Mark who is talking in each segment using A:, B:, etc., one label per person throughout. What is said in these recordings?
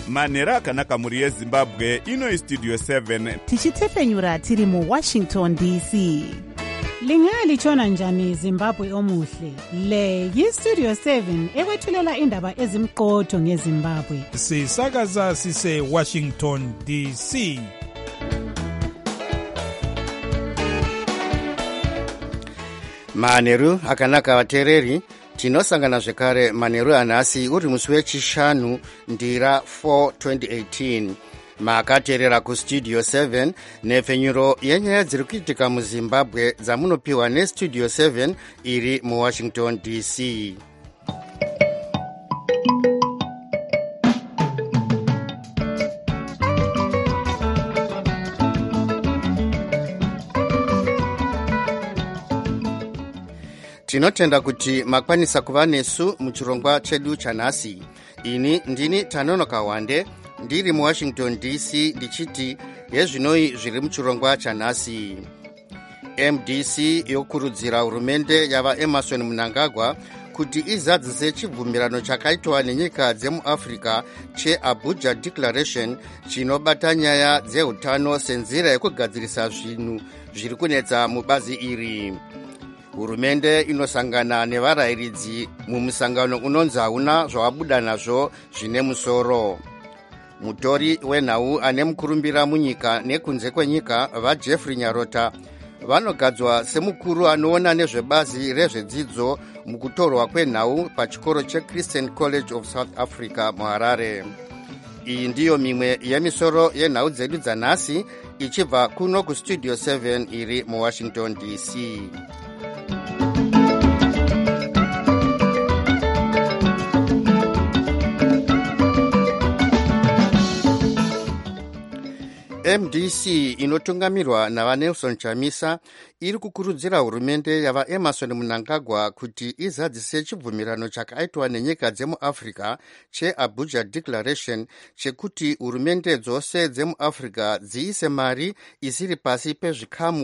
A: manhero akanaka mhuri yezimbabwe. Ino istudio 7
B: tichitefenyura tiri muwashington dc. Lingalitshona njani Zimbabwe omuhle? Le yistudio 7 ekwethulela indaba ezimqotho ngeZimbabwe.
C: Sisakaza sise Washington DC.
D: Manheru akanaka vateereri, tinosangana zvekare manheru anhasi uri musi wechishanu ndira 4 2018. Makateerera kustudio 7 nhefenyuro yenyaya dziri kuitika muZimbabwe dzamunopiwa nestudio 7 iri muWashington DC. Tinotenda kuti makwanisa kuva nesu muchirongwa chedu chanhasi. Ini ndini Tanonoka Wande, ndiri muWashington DC ndichiti yezvinoi zviri muchirongwa chanhasi. MDC yokurudzira hurumende yava Emmerson Mnangagwa kuti izadzise chibvumirano chakaitwa nenyika dzemuAfrica cheAbuja Declaration chinobata nyaya dzeutano senzira yekugadzirisa zvinhu zviri kunetsa mubazi iri. Hurumende inosangana nevarayiridzi mumusangano unonzi hauna zvawabuda nazvo zvine musoro. Mutori wenhau ane mukurumbira munyika nekunze kwenyika vaJeffrey Nyarota vanogadzwa semukuru anoona nezvebazi rezvedzidzo mukutorwa kwenhau pachikoro cheChristian College of South Africa muHarare. Iyi ndiyo mimwe yemisoro yenhau dzedu dzanhasi ichibva kuno kustudio 7 iri muWashington DC. MDC inotungamirwa navaNelson Chamisa iri kukurudzira hurumende yava Emmerson Mnangagwa kuti izadzise chibvumirano chakaitwa nenyika dzemuAfrica cheAbuja Declaration chekuti hurumende dzose dzemuAfrica dziise mari isiri pasi pezvikamu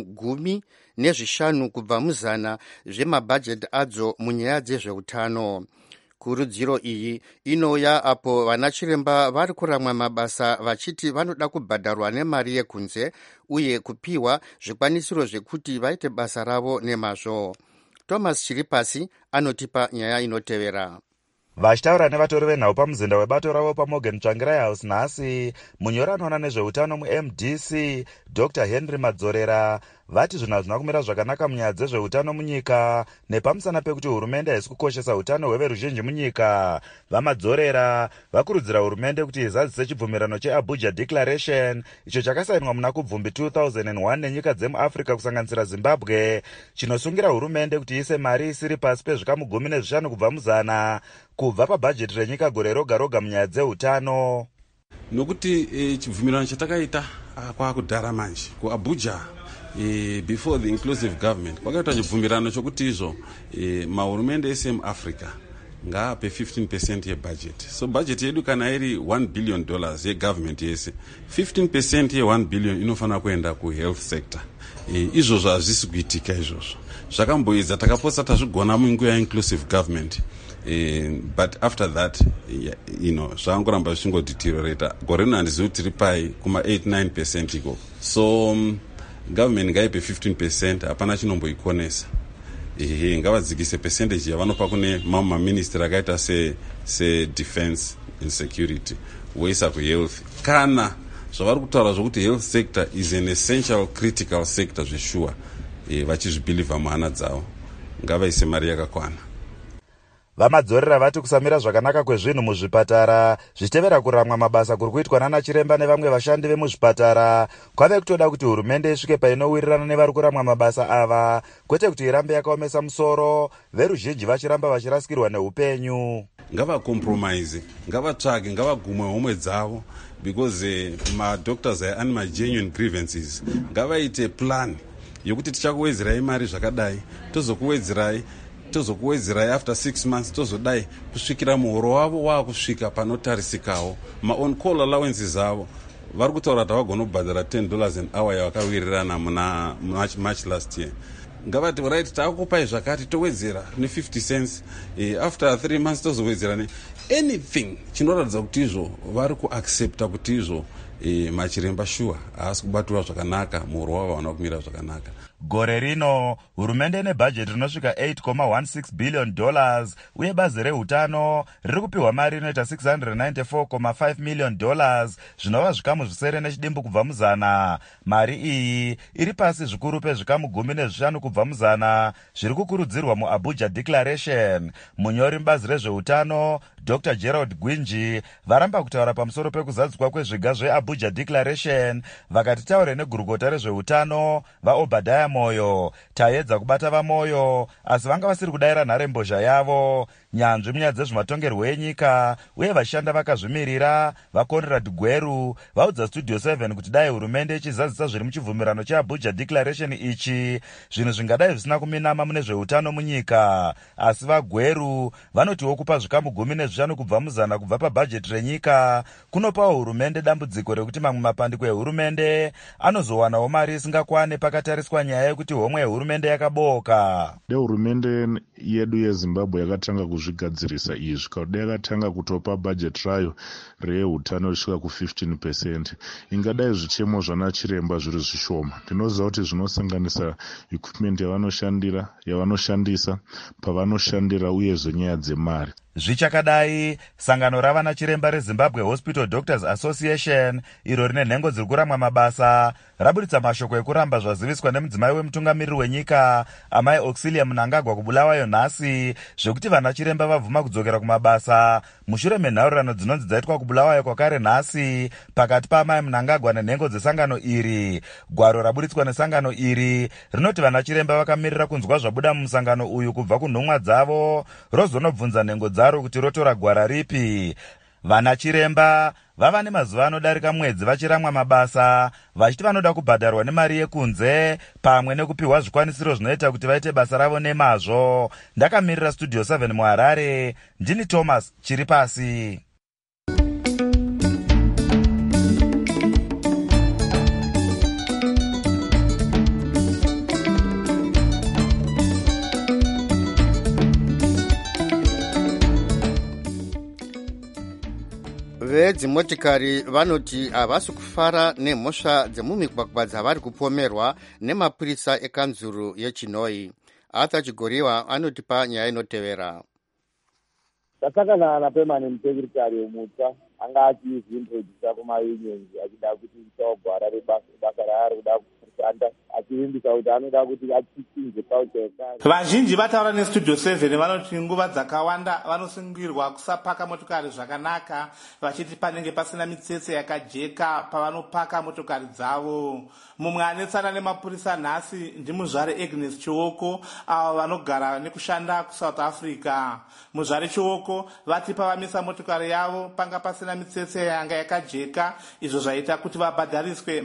D: 15 kubva muzana zvemabhajeti adzo munyaya dzezveutano. Kurudziro iyi inouya apo vanachiremba vari kuramwa mabasa vachiti vanoda kubhadharwa nemari yekunze uye kupiwa zvikwanisiro zvekuti vaite basa ravo nemazvo. Thomas Chiripasi anotipa nyaya inotevera.
E: Vachitaura nevatori venhau pamuzinda webato ravo paMorgan Tsvangirai House nhasi, munyori anoona nezveutano muMDC Dr. Henry Madzorera vati zvinhu hazvina kumira zvakanaka munyaya dzezveutano munyika nepamusana pekuti hurumende haisi kukoshesa utano hweveruzhinji munyika. VaMadzorera vakurudzira hurumende kuti izadzise chibvumirano cheAbuja Declaration icho chakasainwa muna kubvumbi 2001 nenyika dzemuAfrica kusanganisira Zimbabwe, chinosungira hurumende kuti ise mari isiri pasi pezvikamu 15 kubva muzana kubva pabhajeti renyika gore roga roga munyaya dzeutano.
F: Nokuti chibvumirano chatakaita kwakudhara manje kuAbuja before the inclusive government kwakaita chibvumirano chokuti izvo mahurumende ese muAfrica ngaape 15% yebudget. So budget yedu kana iri $1 billion yegovernment yese, 15% ye1 billion inofanira kuenda kuhealth sector. Izvozvo hazvisi kuitika izvozvo. Zvakamboedza takapotsa tazvigona munguva yainclusive government. But after that, zvangoramba zvichingodeteriorata. Gore rino handizivi kuti tiri pai kuma 8-9% iko. So government ngaipe 15%, hapana chinomboikonesa. Ngavadzikise percentage yavanopa kune mamwe maministry akaita se defense and security woisa kuhealth. Kana zvavari kutaura zvokuti health sector is an essential critical sector zveshuwa, vachizvibhilivha muhana dzavo, ngavaise mari yakakwana.
E: VaMadzorera vati kusamira zvakanaka kwezvinhu muzvipatara zvichitevera kuramwa mabasa kuri kuitwa nanachiremba nevamwe vashandi vemuzvipatara kwave kutoda kuti hurumende isvike painowirirana nevari kuramwa mabasa ava, kwete kuti irambe yakaomesa musoro, veruzhinji vachiramba vachirasikirwa neupenyu.
F: Ngavakompromise, ngavatsvage, ngavagumwe homwe dzavo, because madoctors ane magenuine grievances. Ngavaite plan yokuti tichakuwedzerai mari zvakadai, tozokuwedzerai after 6 months, tozodai kusvikira muhoro wavo waakusvika panotarisikawo. Ma-on call allowances avo vari kutaura kuti havagona kubhadhara $10 an hour yavakawirirana muna March last year. ngavati right takupai zvakati towedzera ne50 cents after 3 months tozowedzera anything chinoratidza kuti izvo vari kuaccepta kuti izvo machiremba shuwa haasi kubatwa zvakanaka, muhuro wavo havana kumira zvakanaka.
E: Gore rino hurumende nebhajeti rinosvika $8.16 billion uye bazi reutano riri kupiwa mari inoita $694.5 million zvinova zvikamu zvisere nechidimbu kubva muzana. Mari iyi iri pasi zvikuru pezvikamu 15 kubva muzana zviri kukurudzirwa muAbuja Declaration. Munyori mubazi rezveutano Dr. Gerald Gwinji varamba kutaura pamusoro pekuzadziswa kwezviga zveAbuja Declaration vakati taure negurukota rezveutano vaObadiah Moyo. Taedza kubata vaMoyo asi vanga vasiri kudayira nharembozha yavo. Nyanzvi munyaya dzezvematongerwo enyika uye vashanda vakazvimirira vaConrad Gweru vaudza Studio 7 kuti dai hurumende ichizadzisa zviri muchibvumirano cheAbuja Declaration ichi zvinhu zvingadai zvisina kuminama mune zveutano munyika. Asi vaGweru vanotiwo kupa zvikamu 15 kubva muzana kubva pabhajeti renyika kunopawo hurumende dambudziko rekuti mamwe mapandiko ehurumende anozowanawo mari isingakwane pakatariswa nyaya yekuti homwe yehurumende yakaboka.
G: Hurumende yedu yeZimbabwe yakatanga kuzvigadzirisa izvi kauda yakatanga kutopa bhajeti rayo reutano risvika ku15%. Ingadai zvichemo zvanachiremba zviri zvishoma. Tinoziva kuti zvinosanganisa equipment yavanoshandisa pavanoshandira uye zvenyaya dzemari.
E: Zvichakadai, sangano ravana chiremba reZimbabwe Hospital Doctors Association iro rine nhengo dziri kuramba mabasa rabuditsa mashoko ekuramba zvaziviswa nemudzimai wemutungamiriri wenyika amai Auxilia Mnangagwa kubulawayo nhasi zvekuti vana chiremba vabvuma kudzokera kumabasa mushure menhaurirano dzinonzi dzaitwa kubulawayo kwakare nhasi pakati paamai Mnangagwa nenhengo dzesangano iri. Gwaro rabuditswa nesangano iri rinoti vana chiremba vakamirira kunzwa zvabuda mumusangano uyu kubva kunhumwa dzavo rozonobvunza nhengo dzaro kuti rotora gwara ripi. Vana chiremba vava nemazuva anodarika mwedzi vachiramwa mabasa vachiti vanoda kubhadharwa nemari yekunze pamwe nekupiwa zvikwanisiro zvinoita kuti vaite basa ravo nemazvo. Ndakamirira Studio 7 muHarare, ndini Thomas Chiripasi.
D: Vedzimotikari vanoti havasi kufara nemhosva dzemumigwagwa dzavari kupomerwa nemapurisa ekanzuru yeChinoi. Arthur Chigoriwa anotipa nyaya inotevera.
H: Tasangana naPermanent Secretary wemutsva anga achizvintrodusa kumaunions achida kuti gwara rebasa raari kuda kushanda achivimbisa kuti anoda kuti achinje culture yekare.
I: Vazhinji vataura neStudio 7 vanoti nguva dzakawanda vanosungirwa kusapaka motokari zvakanaka vachiti panenge pasina mitsetse yakajeka pavanopaka motokari dzavo. Mumwe anetsana nemapurisa nhasi ndimuzvare Agnes Chioko avo vanogara nekushanda kuSouth Africa. Muzvare Chioko vati pavamisa motokari yavo panga pasina mitsetse yanga yakajeka izvo zvaita kuti vabhadhariswe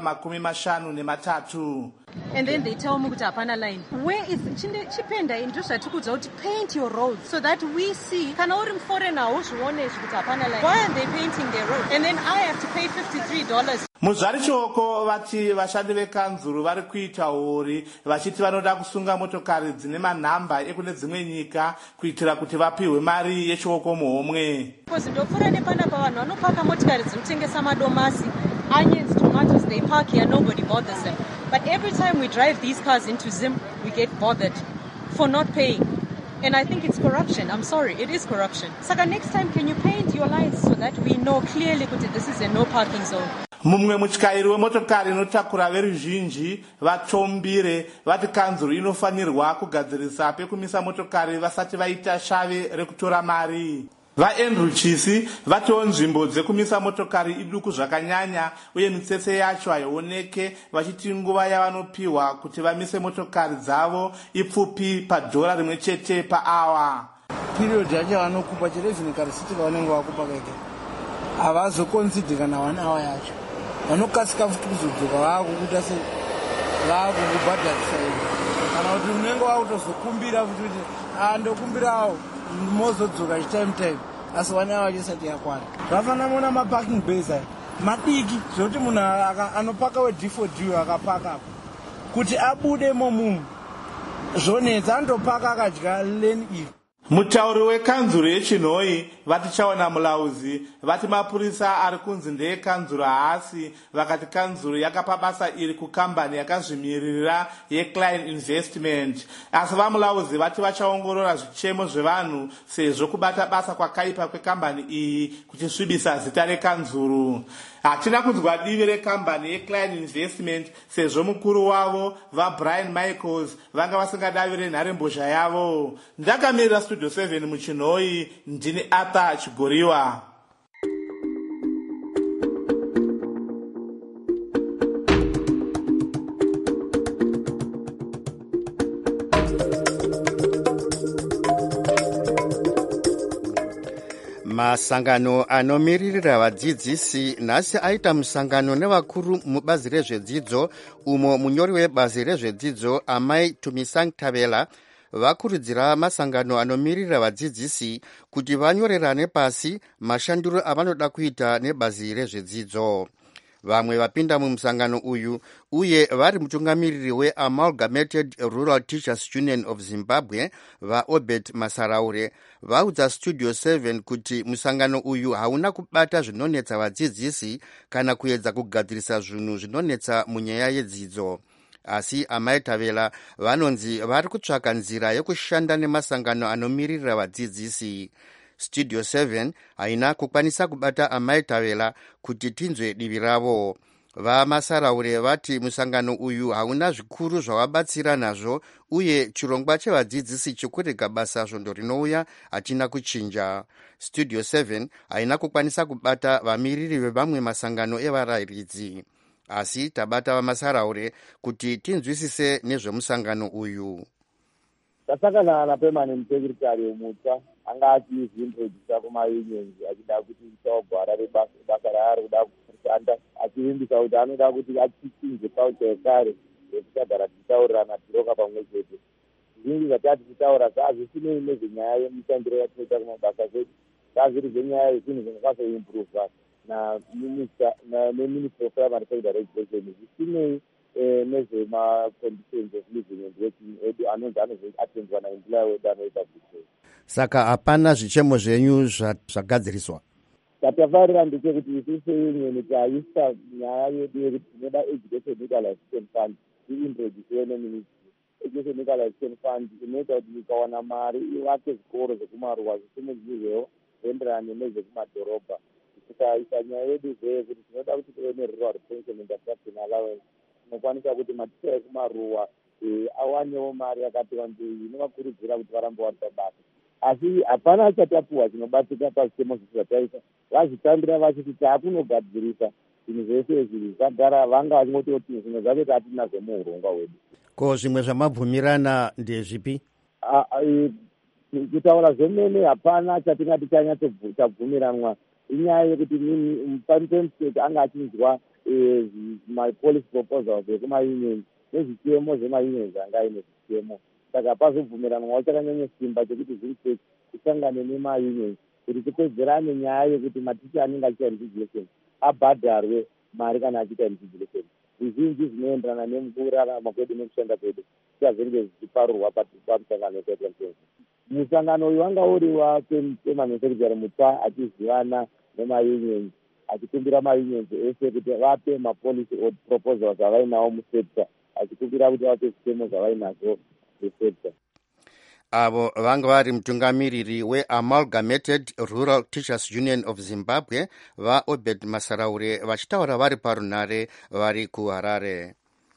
I: $53.
J: And then they tell me kuti hapana line. Where is chipenda indro zvatikudza kuti paint your roads so that we see kana uri muforeigner uzvione kuti hapana line. Why are they painting their road? And then I have to pay $53.
I: Muzvari Chioko vati vashandi vekanzuru vari kuita hori vachiti vanoda kusunga motokari dzine manhamba ekune dzimwe nyika kuitira kuti vapiwe mari yechioko muhomwe.
J: Ndopfuura nepana pavanhu vanopaka motokari dzinotengesa madomasi, onions, tomatoes, they park here, nobody bothers them. But every time we drive these cars into Zim, we get bothered for not paying. And I think it's corruption. I'm sorry, it is corruption. Saka, next time, can you paint your lines so that we know clearly that this is a no parking zone?
I: Mumwe mutyairi wemotokari inotakura veruzhinji vatombire vati kanzuru inofanirwa kugadzirisa pekumisa motokari vasati vaita shave rekutora mari. VaAndrew Chisi vatiwo nzvimbo dzekumisa motokari iduku zvakanyanya uye mitsetse yacho haioneke vachiti nguva yavanopiwa kuti vamise motokari dzavo ipfupi padhora rimwe chete paawa.
K: Period yacho vanokupa chirevhini karisitika vanenge vakupa keke havazokonsidhika na 1 hour yacho vanokasika futi kuzodzoka vakukuta se vakukubhadharisa ivi kana kuti unenge wakutozokumbira futi kuti ndokumbirawo mozodzoka chitime asi 1 hour chisati yakwana. Zvafana mona maparking base aya madiki zvokuti munhu anopaka weD4D akapaka kuti abude momunhu zvonetsa andopaka akadya leni iyi.
I: Mutauri wekanzuro yechinhoi vati chaona mulauzi vati mapurisa ari kunzi ndeekanzuro haasi, vakati kanzuro yakapa basa iri kukambani yakazvimirira yeCline Investment. Asi vamulauzi vati vachaongorora zvichemo zvevanhu sezvo kubata basa kwakaipa kwekambani iyi kuchisvibisa zita rekanzuro. Hatina kunzwa divi rekambani yeCline Investment sezvo mukuru wavo vaBrian Michaels vanga vasingadavire nharembozha yavo. Ndakamirira Studio 7 muchinhoi, ndini Arthur Chigoriwa.
D: Masangano anomiririra vadzidzisi nhasi aita musangano nevakuru mubazi rezvedzidzo, umo munyori webazi rezvedzidzo Amai Tumisang Tabela vakurudzira masangano anomirira vadzidzisi kuti vanyorerane pasi mashandiro avanoda kuita nebazi rezvedzidzo. Vamwe vapinda mumusangano uyu uye vari mutungamiriri weAmalgamated Rural Teachers Union of Zimbabwe vaObert Masaraure vaudza Studio 7 kuti musangano uyu hauna kubata zvinonetsa vadzidzisi kana kuedza kugadzirisa zvinhu zvinonetsa munyaya yedzidzo. Asi Amai Tabela vanonzi vari kutsvaka nzira yekushanda nemasangano anomirira vadzidzisi. Studio 7 haina kukwanisa kubata Amai Tabela kuti tinzwe divi ravo. VaMasaraure vati musangano uyu hauna zvikuru zvavabatsira nazvo uye chirongwa chevadzidzisi chekurega basa svondo rinouya hatina kuchinja. Studio 7 haina kukwanisa kubata vamiriri vevamwe masangano evarayiridzi. Asi tabata vaMasaraure kuti tinzwisise nezvemusangano uyu.
H: Tasakana naPermanent Secretary wemutsva anga achizvintrodusa kumaunions achida kuti isaogwara rebasa raari kuda kushanda, achivimbisa kuti anoda kuti achinje culture yekare yekutagara tichitaurirana tiroka pamwe chete. Zvinji zvatati titaura zvisinei nezvenyaya yemushandiro yatinoita kumabasa kwedu, zviri zvenyaya yezvinhu zvingakwazoimprova neministry of primary secondary education, zvisinei nezvemaconditions of living and working edu anonzi anozoatendwa naemployer wedu anoita bhushei.
D: Saka hapana zvichemo zvenyu zvagadziriswa?
H: Chatafarira ndechekuti isu seunion taisa nyaya yedu yekuti tinoda education equalization fund iintroduciwe neministry. Education equalization fund inoita kuti ikawana mari ivake zvikoro zvekumaruwa zvisimudzirwewo zvienderane nezvekumadhorobha. Tikaisa nyaya yedu zveyekuti tinoda kuti tive nerural retention and attraction allowance, tinokwanisa kuti maticha ekumaruwa awanewo mari yakati wandei inovakurudzira kuti varambe vari pabasa. Asi hapana achatapuwa chinobatsika pazvitemo zvisi zvataita. Vazvitambira vachiti taakunogadzirisa zvinhu zvese izvi zvagara vanga vachingototi zvimwe zvacho tatinazvo muurongwa hwedu.
D: Ko zvimwe zvamabvumirana ndezvipi?
H: Kutaura zvemene hapana chatingati tabvumiranwa. Inyaya yekuti Parliament State anga achinzwa my-policy proposals ekumaunions nezvichemo zvemaunions anga aine zvichemo. Saka pazobvumiranwa chakanyanya simba chekuti zviri kusangane nemaunions kuti tipedzerane nyaya yekuti maticha anenge achiita invigilation abhadharwe mari kana achiita invigilation. Zvizhinji zvinoenderana nemukurarama kwedu nekushanda kwedu zvichazenge zvichiparurwa pamusangano wekuita. Musangano uyu wanga uri waPermanent Secretary mutsva achizivana nemaunions achikumbira maunions ese kuti vape mapolicy proposals avainawo musekta, achikumbira kuti vape zvitemo zvavainazvo musekta.
D: Avo vanga vari mutungamiriri weAmalgamated Rural Teachers Union of Zimbabwe vaObert Masaraure vachitaura vari parunhare vari kuHarare.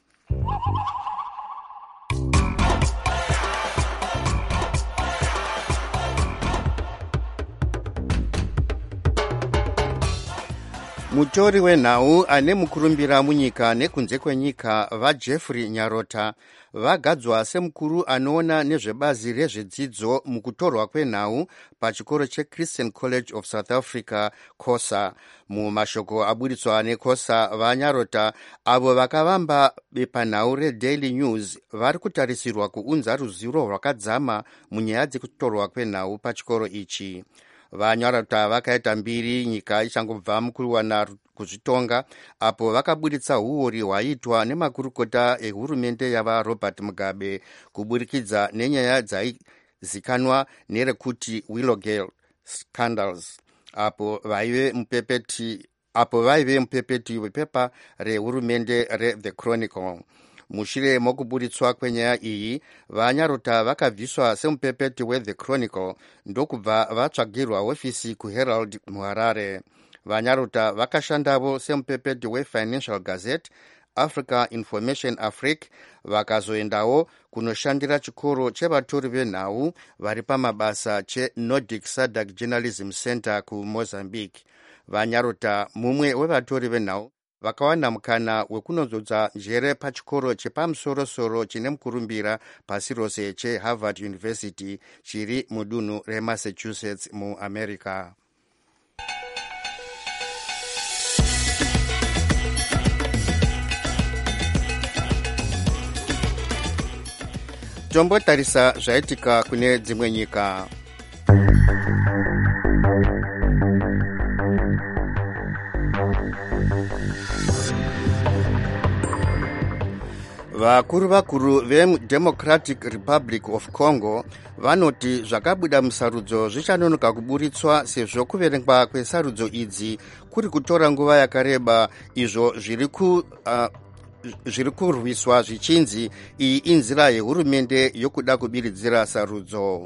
D: Mutori wenhau ane mukurumbira munyika nekunze kwenyika vaJeffrey Nyarota vagadzwa semukuru anoona nezvebazi rezvedzidzo mukutorwa kwenhau pachikoro cheChristian College of South Africa COSA. Mumashoko aburitswa neCOSA, vaNyarota avo vakavamba bepanhau reDaily News vari kutarisirwa kuunza ruzivo rwakadzama munyaya dzekutorwa kwenhau pachikoro ichi. Vanyaruta vakaita mbiri nyika ichangobva mukuwana kuzvitonga, apo vakaburitsa uori hwaitwa nemakurukota ehurumende yava Robert Mugabe kuburikidza nenyaya dzaizikanwa nerekuti Willowgate scandals, apo vaive mupepeti wepepa rehurumende reThe Chronicle. Mushure mokuburitswa kwenyaya iyi, vanyaruta vakabviswa semupepeti weThe Chronicle ndokubva vatsvagirwa hofisi kuHerald muHarare. Vanyaruta vakashandavo semupepeti weFinancial Gazette, Africa Information Afrique, vakazoendawo kunoshandira chikoro chevatori venhau vari pamabasa cheNordic Sadak Journalism Center kuMozambique. Vanyaruta, mumwe wevatori venhau, vakawana mukana wekunozodza njere pachikoro chepamusoro-soro chine mukurumbira pasi rose cheHarvard University chiri mudunhu reMassachusetts muAmerica. Tombotarisa zvaitika kune dzimwe nyika. Vakuru veDemocratic Republic of Congo vanoti zvakabuda musarudzo zvichanonoka kuburitswa sezvo kuverengwa kwesarudzo idzi kuri kutora nguva yakareba, izvo zviri kurwiswa zvichinzi iyi inzira yehurumende yokuda kubiridzira sarudzo.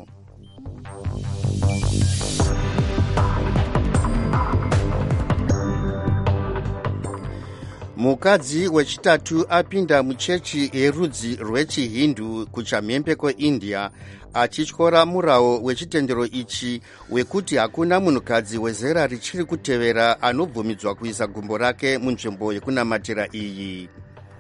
D: Mukadzi wechitatu apinda muchechi yerudzi rwechihindu kuchamhembe kweIndia, achityora murawo wechitendero ichi wekuti hakuna munhukadzi wezera richiri kutevera anobvumidzwa kuisa gumbo rake munzvimbo yekunamatira iyi.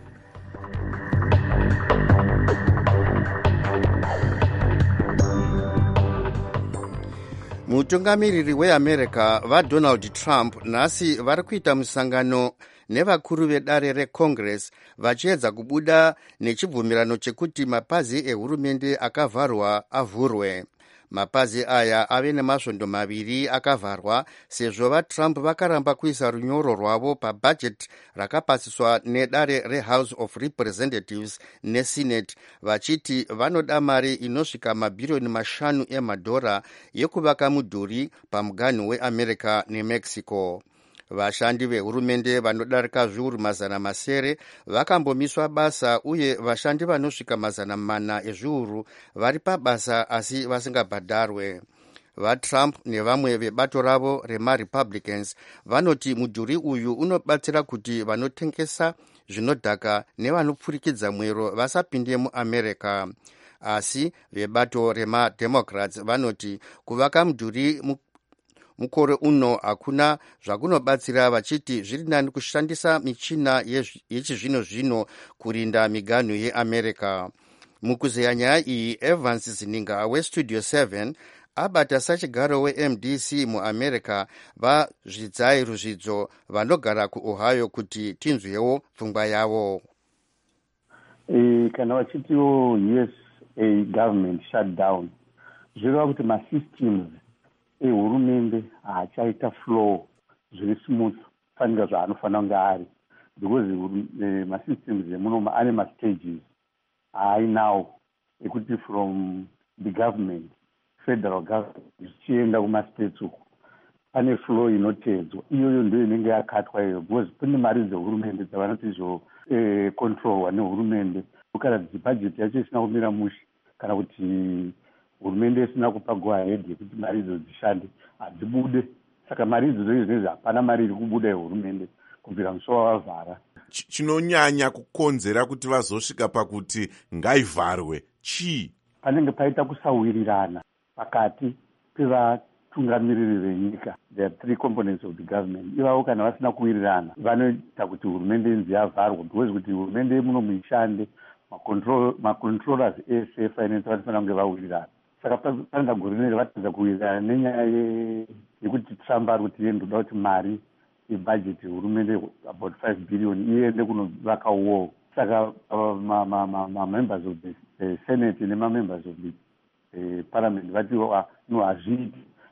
D: Mutungamiriri weAmerica vaDonald Trump nhasi vari kuita musangano nevakuru vedare reCongress vachiedza kubuda nechibvumirano chekuti mapazi ehurumende akavharwa avhurwe. Mapazi aya ave nemasvondo maviri akavharwa sezvo vaTrump vakaramba kuisa runyoro rwavo pabhajeti rakapasiswa nedare reHouse of Representatives neSenate, vachiti vanoda mari inosvika mabhirioni 5 emadhora yekuvaka mudhuri pamuganhu weAmerica neMexico. Vashandi vehurumende vanodarika zviuru 700 vakambomiswa basa, uye vashandi vanosvika 400 ezviuru vari pabasa asi vasingabhadharwe. VaTrump nevamwe vebato ravo remaRepublicans vanoti mudhuri uyu unobatsira kuti vanotengesa zvinodhaka nevanopfurikidza mwero vasapinde muAmerica. Asi vebato remademocrats vanoti kuvaka mudhuri mukore uno hakuna zvakunobatsira, vachiti zviri nani kushandisa michina yechizvino-zvino kurinda miganhu yeAmerica. Mukuzeya nyaya iyi, Evans Zininga weStudio 7 abata sachigaro weMDC muAmerica vazvidzai ruzvidzo vanogara kuOhio kuti tinzwewo pfungwa yavo.
L: Kana vachitiwo US government shutdown, zvireva kuti masystems ehurumende haachaita flow zviri smooth fanika zvaanofanira kunge ari, because masystems emunomu ane mastages ainawo ekuti from the government, federal government zvichienda kumastates uku pane flow inotedzwa. Iyoyo ndio inenge yakatwa iyo, because kune mari dzehurumende dzavanoti izvo controlwa nehurumende. Kana bhajeti yacho isina kumira mushe, kana kuti hurumende isina kupa go ahead yekuti mari idzo dzishande, hadzibude. Saka mari idzo zvinezvi hapana mari iri kubuda yehurumende kubvira musi wavavhara.
A: Chinonyanya kukonzera kuti vazosvika pakuti ngaivharwe chii?
L: Panenge paita kusawirirana pakati pevatungamiriri venyika. There are three components of the government. Ivavo kana vasina kuwirirana vanoita kuti hurumende inzi yavharwa, because kuti hurumende munomuishande macontrollers ese finance vanofanira kunge vawirirana. Saka panoda gore neri vatadza kuwirirana nenyaya yekuti Trump ari kuti ndoda kuti mari yebudget hurumende about 5 billion iende kunovaka wall. Saka members of the Senate nema members of the parliament vati no hazviiti.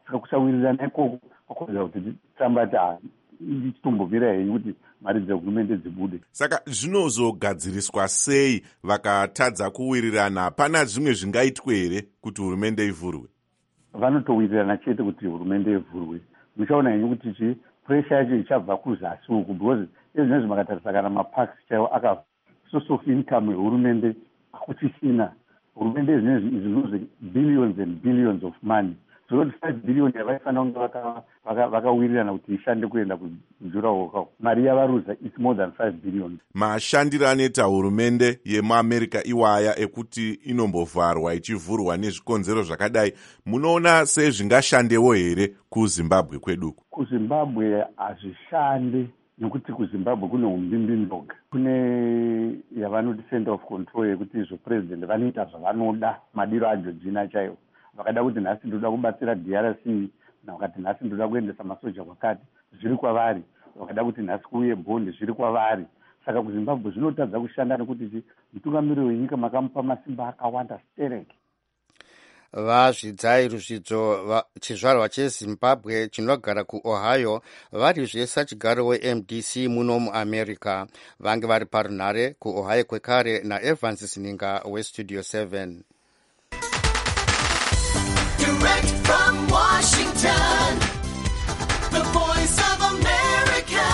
L: saka kusawirirana ikoko kwakonzera kuti Trump ati ichitombomira henyu kuti mari dzehurumende dzibude.
A: Saka zvinozogadziriswa sei vakatadza kuwirirana? Pana zvimwe zvingaitwe here kuti hurumende ivhurwe?
L: Vanotowirirana chete kuti hurumende ivhurwe. Muchaona henyu kuti puresha yacho ichabva kuzasi uku, because ezvinezvi makatarisa kana mapaks chaiwo aka source of income yehurumende hakuchisina. Hurumende ezvinezvi is losing billions and billions of money. So 5 billion yavaifanira kunge vakawirirana kuti ishande kuenda kujuraho. Mari yavaruza it's more than 5 billion.
A: Mashandiro anoita hurumende yemuAmerica iwaya ekuti inombovharwa ichivhurwa nezvikonzero zvakadai, munoona sezvingashandewo here kuZimbabwe kweduku?
L: KuZimbabwe hazvishande nekuti kuZimbabwe kune umbimbindoga, kune yavanoti center of control yekuti izvo president vanoita zvavanoda, madiro aJodzina chaiwo. Vakada kuti nhasi ndoda kubatsira DRC, vakati nhasi ndoda kuendesa masoja kwakati, zviri kwavari. Vakada kuti nhasi kuuye bhondi, zviri kwavari. Saka kuZimbabwe zvinotadza kushanda nekuti mutungamiriri wenyika makamupa masimba akawanda stereki.
D: Vazvidzai Ruzvidzo, chizvarwa cheZimbabwe chinogara kuOhio, varizve sachigaro weMDC muno muAmerica. Vange vari parunhare kuOhio kwekare naEvans Sininga weStudio 7.
M: Direct from Washington, the voice of America,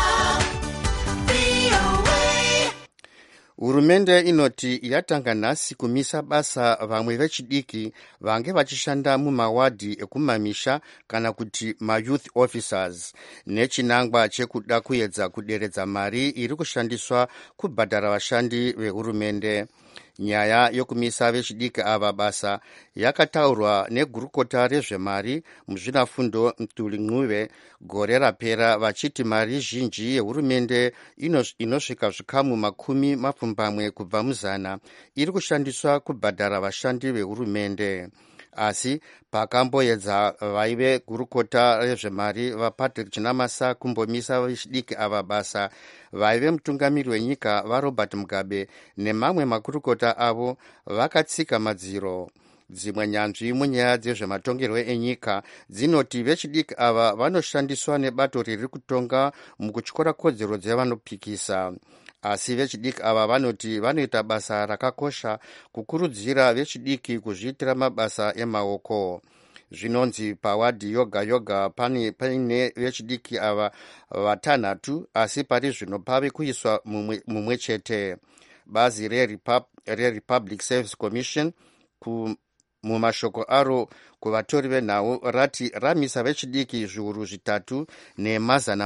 M: VOA.
D: Hurumende inoti yatanga nhasi kumisa basa vamwe vechidiki vange vachishanda mumawadhi ekumamisha kana kuti mayouth officers, nechinangwa chekuda kuedza kuderedza mari iri kushandiswa kubhadhara vashandi vehurumende. Nyaya yokumisa vechidiki ava basa yakataurwa negurukota rezvemari muzvinafundo Mtuli Ncube gore rapera, vachiti mari zhinji yehurumende inosvika zvikamu 20 kubva muzana iri kushandiswa kubhadhara vashandi vehurumende. Asi pakamboedza vaive gurukota rezvemari vaPatrick Chinamasa kumbomisa vechidiki ava basa, vaive mutungamiri wenyika vaRobert Mugabe nemamwe makurukota avo vakatsika madziro. Dzimwe nyanzvi munyaya dzezvematongerwo enyika dzinoti vechidiki ava vanoshandiswa nebato riri kutonga mukutyora kodzero dzevanopikisa. Asi vechidiki ava vanoti vanoita basa rakakosha kukurudzira vechidiki kuzviitira mabasa emaoko. Zvinonzi pawadhi yoga yoga paine vechidiki ava 6, asi pari zvino pave kuiswa mumwe chete. Bazi reRepublic Service Commission mumashoko aro kuvatori venhau rati ramisa vechidiki zviuru 3 nemazana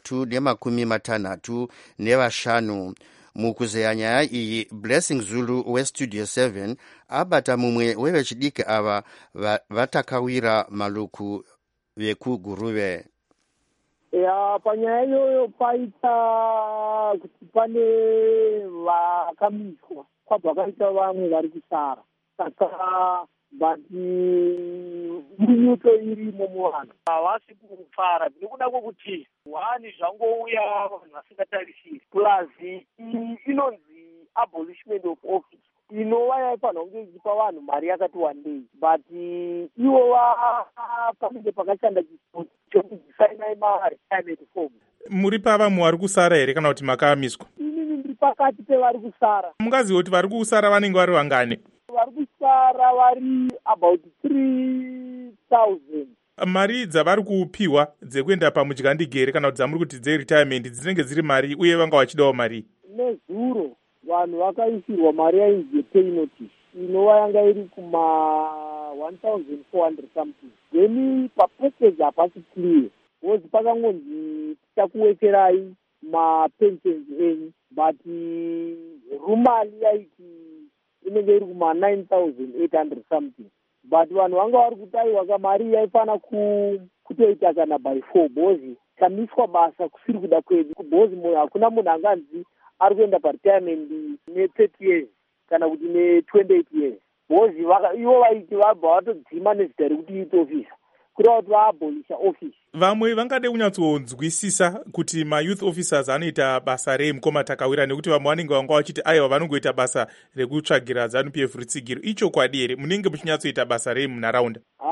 D: 365 nevashanu. Mukuzeya nyaya iyi, Blessing Zulu weStudio 7 abata mumwe wevechidiki ava vatakawira maluku vekuguruve.
H: Panyaya iyoyo paita kuti pane vakamiswa kwabva kaita vamwe vari kusara, saka bati munyuto irimo muvanhu havasi kufara nekuda kwokuti wani zvangouya vanhu vasingatarisiri, plus inonzi abolishment of office inova yaifanira kunge ichipa vanhu mari yakati wandei, but ivo panenge pakashanda chiso chokudzisainai maretirement form.
C: Muri pavamwe vari kusara here kana kuti makamiswa?
H: Inini ndiri pakati pevari kusara.
C: Mungaziva kuti vari kusara vanenge vari vangane?
H: Vari kusara vari about 3,000.
C: Mari dzavari kupiwa dzekuenda pamudyandigere kana kuti dzamuri kuti dzeretirement dzinenge dziri mari, uye vanga vachidawo mari?
H: Nezuro vanhu vakaisirwa mari yainzi pay notice inova yanga iri kuma 1,400 something. Then papackage hapasi clear, wozi pakangonzi tichakuwecerai mapensions enyu, but rumali yaiti inenge iri kuma 9,800 something. But vanhu vanga vari kutaiwa kamari yaifana kutoita kana by 4 bozi kamiswa basa kusiri kuda kwedu kubozi moyo hakuna munhu anganzi ari kuenda paretirement ne30 years kana kuti ne28 years. Bozi ivo vaiti vabva vatodzima nezita rekuti youth officer kureva kuti vaabolisha office.
C: Vamwe vangade kunyatsonzwisisa kuti mayouth officers anoita basa rei mukomatakawira, nekuti vamwe vanenge vanga vachiti aiwa vanongoita basa rekutsvagira ZANU-PF rutsigiro. Icho kwadi here? Munenge muchinyatsoita basa rei munharaunda?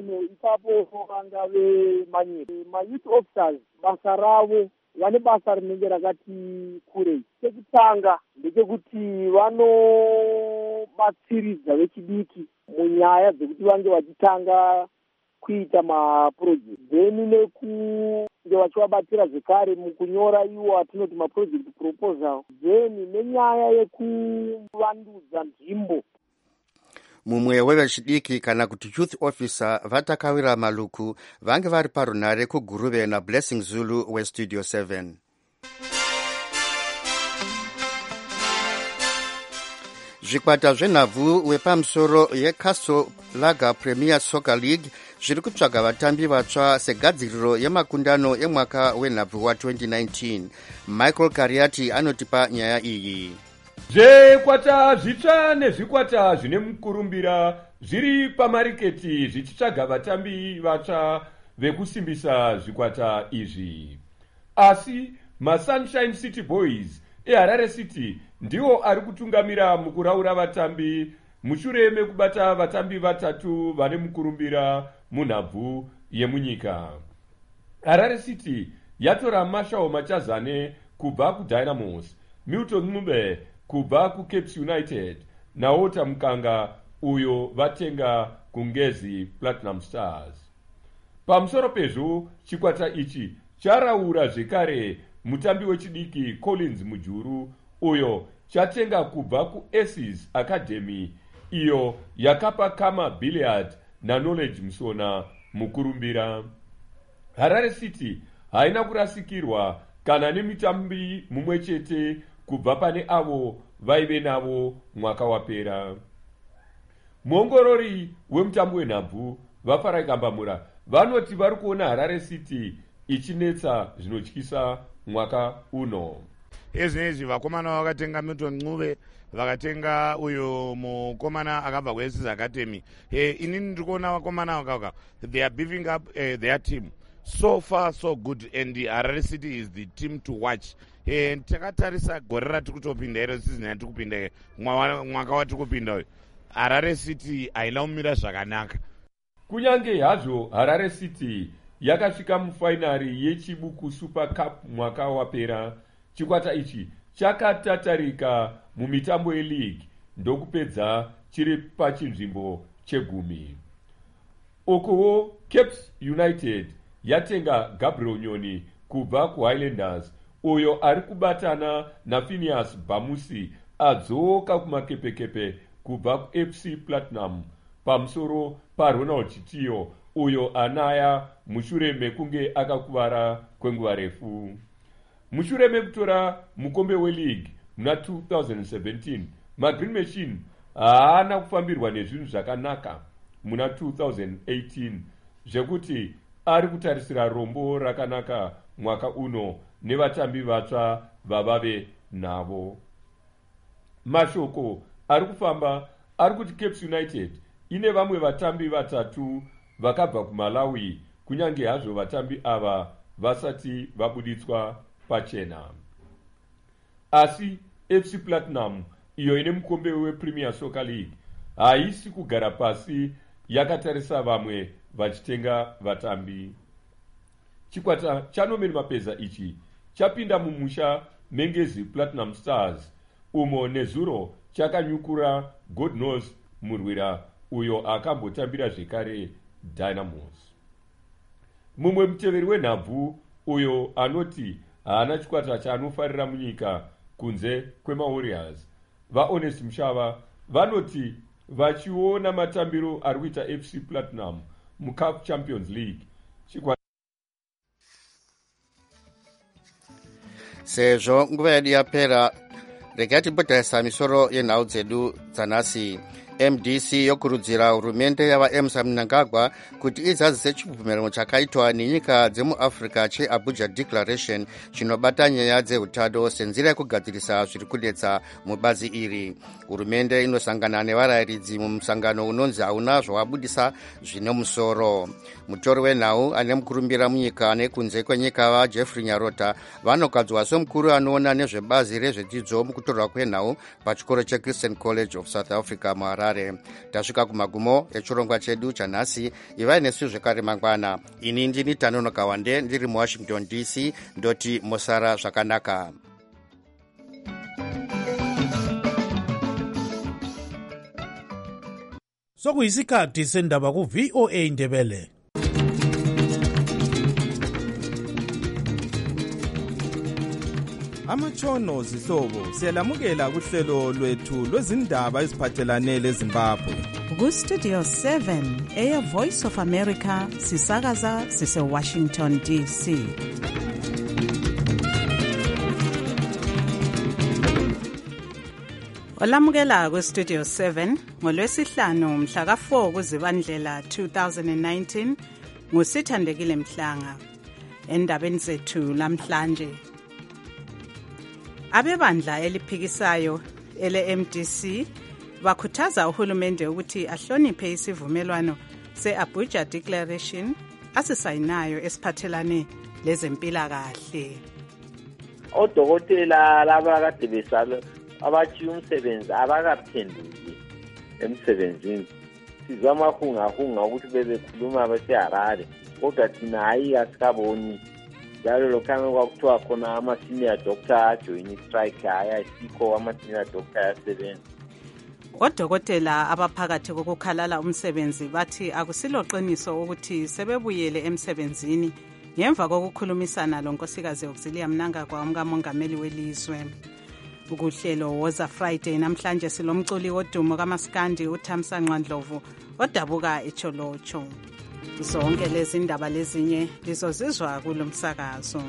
H: utano ipapo vangave manyika. Ma-youth officers basa ravo vane basa rinenge rakati kurei. Chekutanga ndechekuti vanobatsiridza vechidiki munyaya dzekuti vange vachitanga kuita maproject, then nekunge vachivabatsira zvekare mukunyora iwo atinoti maproject proposal, then nenyaya yekuvandudza nzvimbo.
D: mumwe wevechidiki kana kuti youth officer vatakawira maluku vange vari parunhare kuguruve nablessing zulu westudio 7. zvikwata zvenhabvu wepamusoro yeCastle Lager Premier Soccer League zviri kutsvaga vatambi vatsva segadziriro yemakundano emwaka wenhabvu wa2019. Michael Kariati anotipa nyaya iyi.
N: zvekwata zvitsva nezvikwata zvine mukurumbira zviri pamariketi zvichitsvaga vatambi vatsva vekusimbisa zvikwata izvi, asi maSunshine City Boys eHarare City ndiwo ari kutungamira mukuraura vatambi mushure mekubata vatambi vatatu vane mukurumbira munhabvu yemunyika. Harare City yatora Mashao Machazane kubva kuDynamos, Milton Mube kubva kuCapes United naota Mukanga uyo vatenga kungezi Platinum Stars. Pamusoro pezvo chikwata ichi charaura zvekare mutambi wechidiki Collins Mujuru uyo chatenga kubva kuAces Academy iyo yakapa Kama Billiard naKnowledge Musona mukurumbira. Harare City haina kurasikirwa kana nemitambi mumwe chete kubva pane avo vaive navo mwaka wapera. Muongorori wemutambo wenhabvu vaFarai Kambamura vanoti vari kuona Harare City ichinetsa zvinotyisa mwaka uno.
O: Ezvinezvi vakomana vakatenga Milton Ncube, vakatenga uyo mukomana akabva kuAces Academy. Inini ndikuona vakomana vakaka they are beefing up their team. So far so good, and Harare City is the team to watch. Takatarisa gore ratiri kutopinda iro season yatiri kupinda mwaka watiri kupinda uyu, Harare City haina kumira zvakanaka.
N: Kunyange hazvo Harare City yakasvika mufainari yechibuku Super Cup mwaka wapera, chikwata ichi chakatatarika mumitambo yeleague ndokupedza chiri pachinzvimbo chegumi. Ukuwo Capes United yatenga Gabriel Nyoni kubva kuHighlanders uyo ari kubatana naPhineas Bamusi adzoka kumakepekepe kubva kuFC Platinum pamusoro paRonald Chitiyo uyo anaya mushure mekunge akakuvara kwenguva refu. Mushure mekutora mukombe weleague muna 2017, maGreen Machine haana kufambirwa nezvinhu zvakanaka muna 2018 zvekuti ari kutarisira rombo rakanaka mwaka uno nevatambi vatsva vavave navo. Mashoko ari kufamba ari kuti Capes United ine vamwe vatambi vatatu vakabva kuMalawi, kunyange hazvo vatambi ava vasati vabuditswa pachena. Asi FC Platinum iyo ine mukombe wePremier Soccer League haisi kugara pasi, yakatarisa vamwe vachitenga vatambi. Chikwata chaNorman Mapeza ichi chapinda mumusha mengezi Platinum Stars umo nezuro chakanyukura God knows murwira uyo akambotambira zvekare Dynamos. Mumwe muteveri wenhabvu uyo anoti haana chikwata chaanofarira munyika kunze kwemaWarriors, vaHonest Mushava vanoti vachiona matambiro ari kuita FC Platinum muCAF Champions League
D: sezvo nguva yedu yapera, regai timbodayisa misoro yenhau dzedu dzanhasi. MDC yokurudzira hurumende yavaEmsa Mnangagwa kuti izadzise chibvumirano chakaitwa nenyika dzemuAfrica cheAbuja Declaration chinobata nyaya dzeutano senzira yekugadzirisa zviri kunetsa mubazi iri. Hurumende inosangana nevarayiridzi mumusangano unonzi hauna zvawabudisa zvine musoro. Mutori wenhau ane mukurumbira munyika nekunze kwenyika vaJeffrey Nyarota vanogadzwa somukuru anoona nezvebazi rezvedzidzo mukutorwa kwenhau pachikoro cheChristian College of South Africa muHarare. harare. Tasvika kumagumo echirongwa chedu chanhasi. Ivai nesu zvekare mangwana. Ini ndini Tanono Kawande ndiri muWashington DC, ndoti mosara zvakanaka.
P: Sokuyisikhathi sendaba ku VOA Ndebele.
Q: Amatshono zihlobo siyalamukela kuhlelo lwethu lwezindaba eziphathelane leZimbabwe.
B: Ku Studio 7 eya Voice of America sisakaza sise Washington DC. Olamukela ku Studio 7 ngolwesihlanu mhla ka4 kuZibandlela 2019 nguSithandekile Mhlanga. Endabeni zethu namhlanje, abebandla eliphikisayo ele-MDC bakhuthaza uhulumende ukuthi ahloniphe isivumelwano se-Abuja Declaration asisayinayo esiphathelane lezempilakahle.
R: Odokotela laba kade besala abathi umsebenzi abakaphenduki emsebenzini. Sizwa amahungahunga ukuthi bebekhuluma baseHarare, kodwa thina hayi asikaboni. Njalo lokhame kwakuthiwa khona ama-senior doctor ajoyini istrike, hayi asikho ama-senior doctor ayasebenza.
B: Odokotela abaphakathi kokukhalala umsebenzi bathi akusilo qiniso ukuthi sebebuyele emsebenzini ngemva kokukhulumisana lonkosikazi Auxilia Mnangagwa umkamongameli welizwe. Ukuhlelo Woza Friday namhlanje silomculi wodumo kaMaskandi uThamsanqa Ndlovu odabuka eCholocho. Zonke lezi ndaba lezinye lizozizwa kulomsakazo.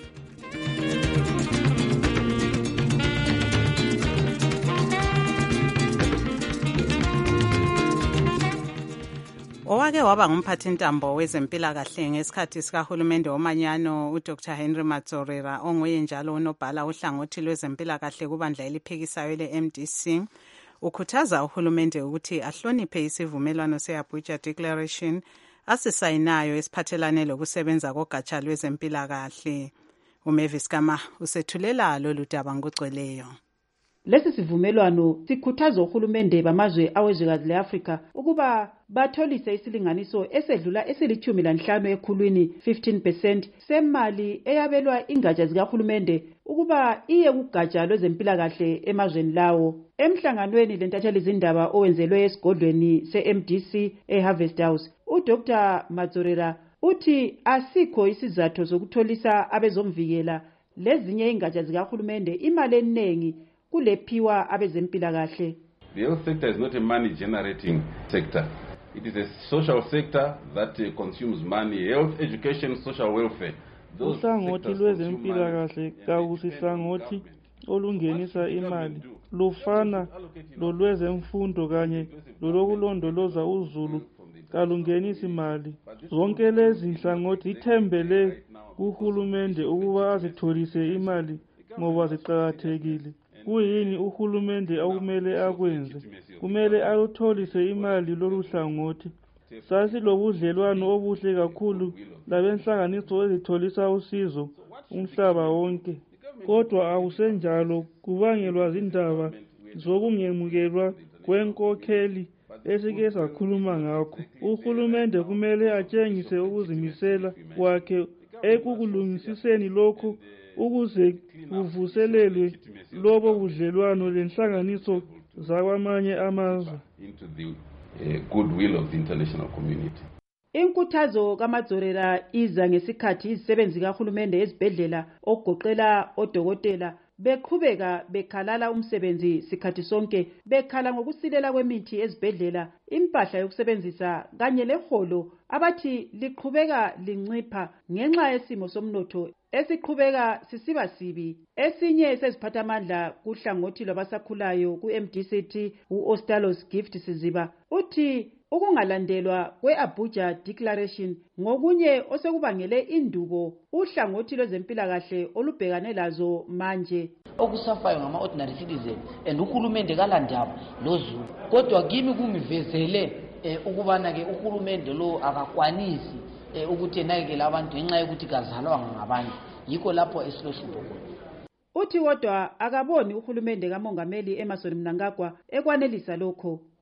B: Owake waba ngumphathintambo wezempilakahle ngesikhathi sikahulumende womanyano uDr Henry Madzorera onguye njalo unobhala uhlangothi lwezempilakahle kubandla eliphikisayo le-MDC ukhuthaza uhulumende ukuthi ahloniphe isivumelwano se-Abuja Declaration asisayinayo esiphathelane lokusebenza kogatsha lwezempilakahle. uMavis Kama usethulela lolu daba ngokugcweleyo.
S: Lesi sivumelwano sikhuthaza uhulumende bamazwe awezwekazi leAfrika ukuba batholise isilinganiso esedlula esili-15 ekhulwini 15% semali eyabelwa ingatsha zikahulumende ukuba iye kugatsha lwezempilakahle emazweni lawo. Emhlanganweni lentatheli zindaba owenzelwe esigodlweni se-MDC eHarvest House, uDr Madzorera uthi asikho isizathu sokutholisa abezomvikela lezinye ingatsha zikahulumende imali eningi kulephiwa abezempilakahle.
F: The health sector is not a money generating sector. It is a social sector that consumes money. Health, education, social welfare.
T: Uhlangothi lwezempilakahle kakusihlangothi olungenisa imali. Lufana lolwezemfundo kanye lolokulondoloza uzulu kalungenisa imali. Zonke lezi nhlangothi zithembele kuhulumende ukuba azitholise imali ngoba ziqakathekile. Kuyini uhulumende akumele akwenze? Kumele alutholise imali lolu hlangothi. Sasilobudlelwano obuhle kakhulu labenhlanganiso ezitholisa usizo umhlaba wonke. Kodwa akusenjalo kubangelwa zindaba zokungemukelwa kwenkokheli esike sakhuluma ngakho. Uhulumende kumele atshengise ukuzimisela kwakhe ekukulungisiseni lokhu ukuze kuvuselelwe lobo budlelwano lenhlanganiso zakwamanye amazwe.
F: Into the goodwill of the international community.
S: Inkuthazo kaMadzorera iza ngesikhathi izisebenzi kahulumende ezibhedlela okugoqela odokotela beqhubeka bekhalala umsebenzi sikhathi sonke, bekhala ngokusilela kwemithi ezibhedlela, impahla yokusebenzisa kanye leholo abathi liqhubeka lincipha ngenxa yesimo somnotho esiqhubeka sisiba sibi. Esinye seziphathamandla kuhlangothi lwabasakhulayo ku-MDCT uOstalos Gift Siziba uthi ukungalandelwa kwe-Abuja Declaration ngokunye osekubangele indubo uhlangothi lwezempilakahle olubhekane lazo manje.
U: Okusafayo ngama-ordinary citizen and uhulumende kalandaba lozulu. Kodwa kimi kungivezele ukubana-ke uhulumende lo akakwanisi ukuthi enakekele abantu ngenxa yokuthi kazalwanga ngabantu. Yikho lapho esilohlupho khona.
S: Uthi wodwa akaboni uhulumende kamongameli Emmerson Mnangagwa ekwanelisa lokho.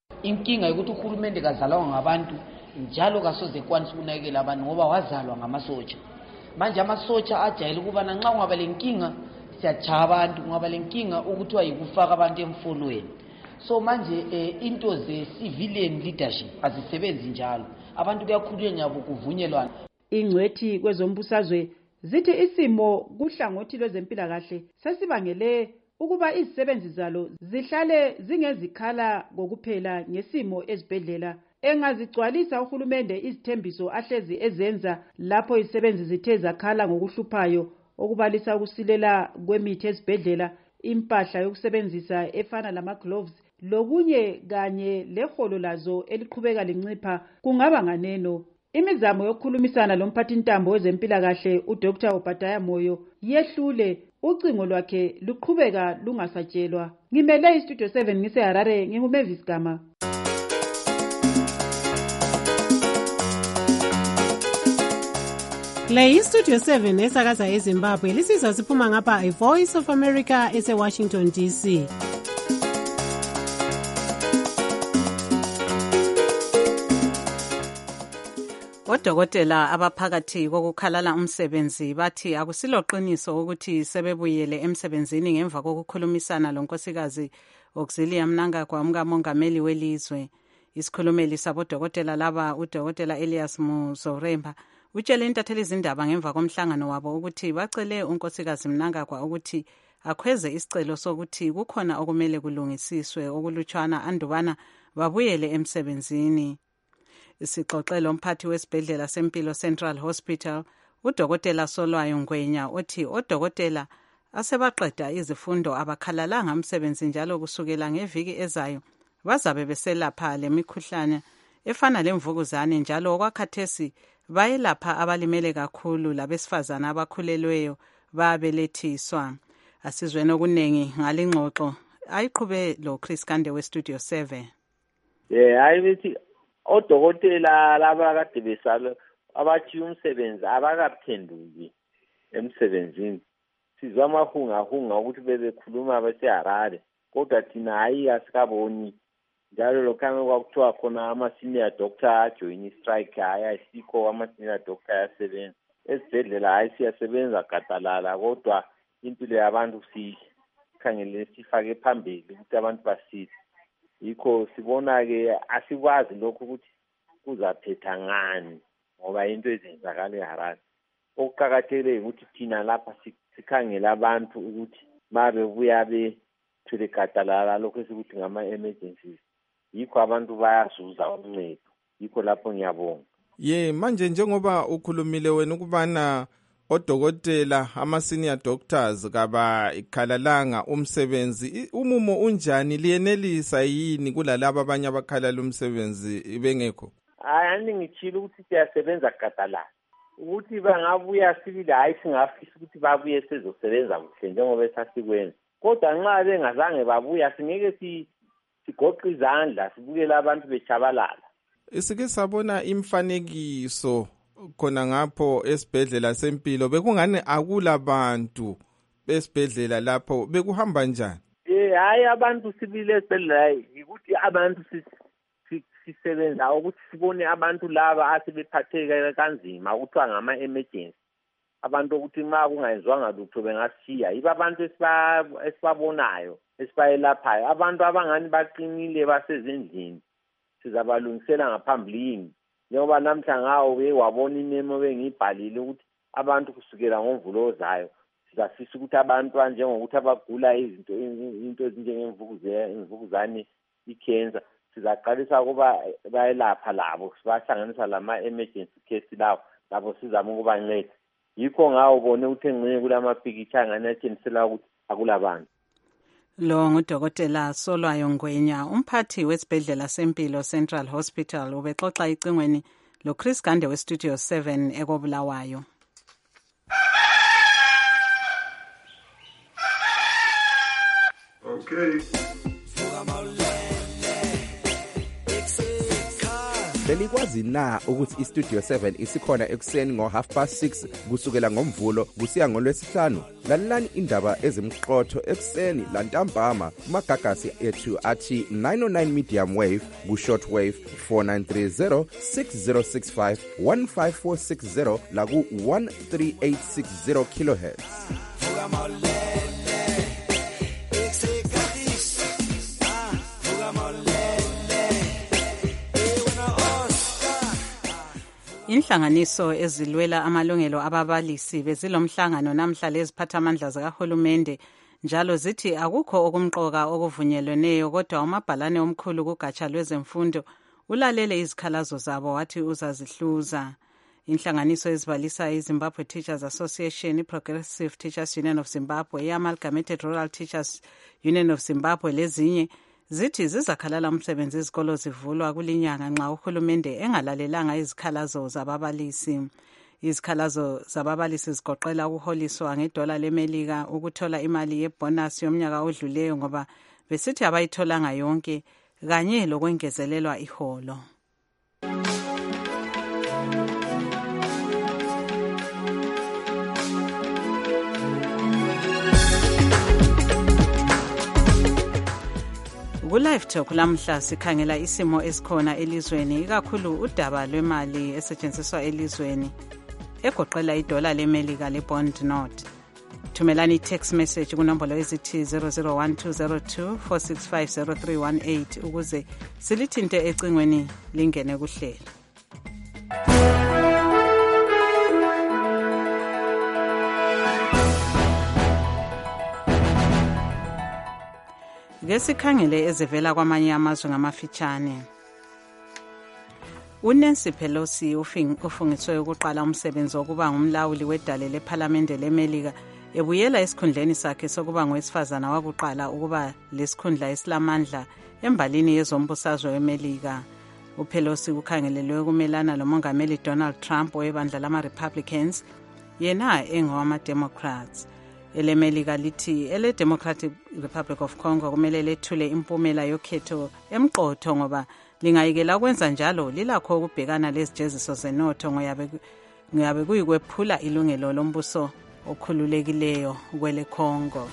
U: inkinga yokuthi uhulumende kazalwa ngabantu njalo kasoze kwanisa ukunakekela abantu ngoba wazalwa ngamasotsha. Manje amasotsha ajayele ukubana nxa ungaba lenkinga siyajaya abantu, ungaba lenkinga ukuthiwa yikufaka abantu emfolweni. So manje into ze-civilian leadership azisebenzi njalo, abantu kuyakhulunywa nyabo kuvunyelwana.
S: Ingcwethi kwezombusazwe zithi isimo kuhlangothi lwezempilakahle sesibangele ukuba izisebenzi zalo zihlale zingezikhala kokuphela ngesimo ezibhedlela. Engazigcwalisa uhulumende izithembiso ahlezi ezenza lapho izisebenzi zithe zakhala ngokuhluphayo, okubalisa ukusilela kwemithi ezibhedlela, impahla yokusebenzisa efana lama-gloves, lokunye kanye leholo lazo eliqhubeka lincipha, kungaba nganeno. Imizamo yokukhulumisana lomphathintambo wezempilakahle uDr. Obadiah Moyo yehlule, ucingo lwakhe luqhubeka lungasatshelwa. Ngimele iStudio 7 ngiseHarare, nginguMavis Gama.
G: Le iStudio 7 esakaza eZimbabwe lisizwa siphuma ngapha iVoice of America eseWashington DC.
B: Odokotela abaphakathi kokukhalala umsebenzi bathi akusiloqiniso ukuthi sebebuyele emsebenzini ngemva kokukhulumisana lonkosikazi Auxilia Mnangagwa umkamongameli welizwe. Isikhulumeli sabodokotela laba uDokotela Elias Muzoremba utshele intatheli izindaba ngemva komhlangano wabo ukuthi bacele unkosikazi Mnangagwa ukuthi akhweze isicelo sokuthi kukhona okumele kulungisiswe okulutshwana andubana babuyele emsebenzini. Isixoxelo umphathi wesibhedlela sempilo Central Hospital uDokotela Solwayo Ngwenya uthi odokotela asebaqeda izifundo abakhalalanga umsebenzi njalo kusukela ngeviki ezayo bazabe beselapha lemikhuhlane efana lemvukuzane njalo okwakhathesi bayelapha abalimele kakhulu labesifazana abakhulelweyo babelethiswa. Asizweni okuningi ngalingxoxo ayiqhube lo Chris Kande weStudio 7.
R: Hayi bethi odokotela laba kade besalo abathi umsebenzi abakaphenduki emsebenzini. Sizwa amahunga ukuthi bebekhuluma baseHarare kodwa thina hayi asikaboni. Njalo lokho kwakuthiwa khona ama-senior doctor ajoin strike hayi asikho ama-senior doctor ayasebenza. Esibhedlela hayi siyasebenza gadalala kodwa impilo yabantu sikhangele sifake phambili ukuthi abantu basile. Yikho sibona-ke asikwazi lokho ukuthi kuzaphetha ngani ngoba into ezenzakala eHarare. Okuqakathekile ukuthi thina lapha sikhangele abantu ukuthi babebuya bethule gadalala lokho esikuthi ngama-emergencies. Yikho abantu bayazuza uncedo. Yikho lapho ngiyabonga.
Q: Manje njengoba ukhulumile wena ukubana odokotela ama-senior doctors kaba ikhalalanga umsebenzi, umumo unjani, liyenelisa yini kulalabo abanye abakhalala umsebenzi bengekho?
R: Hayi ngitshila ukuthi siyasebenza gadalala. Ukuthi bangabuya sibili hayi singafisa ukuthi babuye sezosebenza kuhle njengoba esasikwenza. Kodwa nxa bengazange babuya singeke sigoqa izandla sibukele abantu bechabalala.
Q: Isike sabona imfanekiso khona ngapho esibhedlela sempilo bekungani akula bantu besibhedlela lapho, bekuhamba njani?
R: Hayi abantu sibile esibhedlela ukuthi abantu sisebenza ukuthi sibone abantu laba asebephatheka kanzima ukuthiwa ngama-emergency. Abantu ukuthi ma kungayenzwanga lutho bengashiya. Yiba abantu esibabonayo esibayelaphayo. Abantu abangani baqinile basezindlini sizabalungisela ngaphambilini. Njengoba namhla ngawo wabona imemo bengiyibhalile ukuthi abantu kusukela ngoMvulo ozayo sizafisa ukuthi abantu njengokuthi abagula into ezinjengemvukuzane ikhensa sizaqalisa ukuba bayelapha labo sibahlanganisa lama-emergency case labo sizama ukubanceda. Yikho ngawo bone ukuthi engxenye kulamapikitsha angani atshengisela ukuthi akulabantu.
B: Lo nguDokotela Solwayo Ngwenya umphathi wesibhedlela sempilo Central Hospital ubexoxa icingweni lo Chris Gande weStudio 7 ekobulawayo.
M: Okay.
E: belikwazi na ukuthi iStudio 7 isikhona ekuseni ngo6:30 kusukela ngomvulo kusiya ngolwesihlanu? Lalelani indaba ezimqotho ekuseni lantambama kumagagasi ethu athi 909 medium wave ku-short wave 4930 6065 15460 la ku-13860 kilohertz.
B: Inhlanganiso ezilwela amalungelo ababalisi bezilomhlangano namhla leziphathamandla zikahulumende njalo zithi akukho okumqoka okuvunyelweneyo kodwa umabhalane omkhulu kugatsha lwezemfundo ulalele izikhalazo zabo wathi uzazihluza. Inhlanganiso ezibalisa iZimbabwe Teachers Association, iProgressive Teachers Union of Zimbabwe, iAmalgamated Rural Teachers Union of Zimbabwe lezinye zithi zizakhalala umsebenzi izikolo zivulwa kulinyanga nxa uhulumende engalalelanga izikhalazo zababalisi. Izikhalazo zababalisi zigoqela ukuholiswa $1 lemelika, ukuthola imali yebonus yomnyaka odluleyo ngoba besithi abayitholanga yonke, kanye lokwengezelelwa iholo. Ku-Live Talk lamhla sikhangela isimo esikhona elizweni, ikakhulu udaba lwemali esetshenziswa elizweni egoqela $1 lemelika lebond note. Thumelani i-text message kunombolo ezithi 001202465038 ukuze silithinte ecingweni lingene kuhlelo. Ngesikhangele ezivela kwamanye amazwe ngamafitshane. uNancy Pelosi ufungiswe ukuqala umsebenzi wokuba ngumlawuli wedale lePhalamende leMelika ebuyela esikhundleni sakhe sokuba ngowesifazana wakuqala ukuba lesikhundla esilamandla embalini yezombusazwe weMelika. uPelosi ukhangelelwe ukumelana lomongameli Donald Trump webandla lama-Republicans, yena engowama-Democrats. EleMelika lithi ele-Democratic Republic of Congo kumele lethule impumela yokhetho emqotho ngoba lingayekela ukwenza njalo lilakho ukubhekana lezijeziso zenotho ngoyabe kuyikwephula ilungelo lombuso okhululekileyo kwele Congo.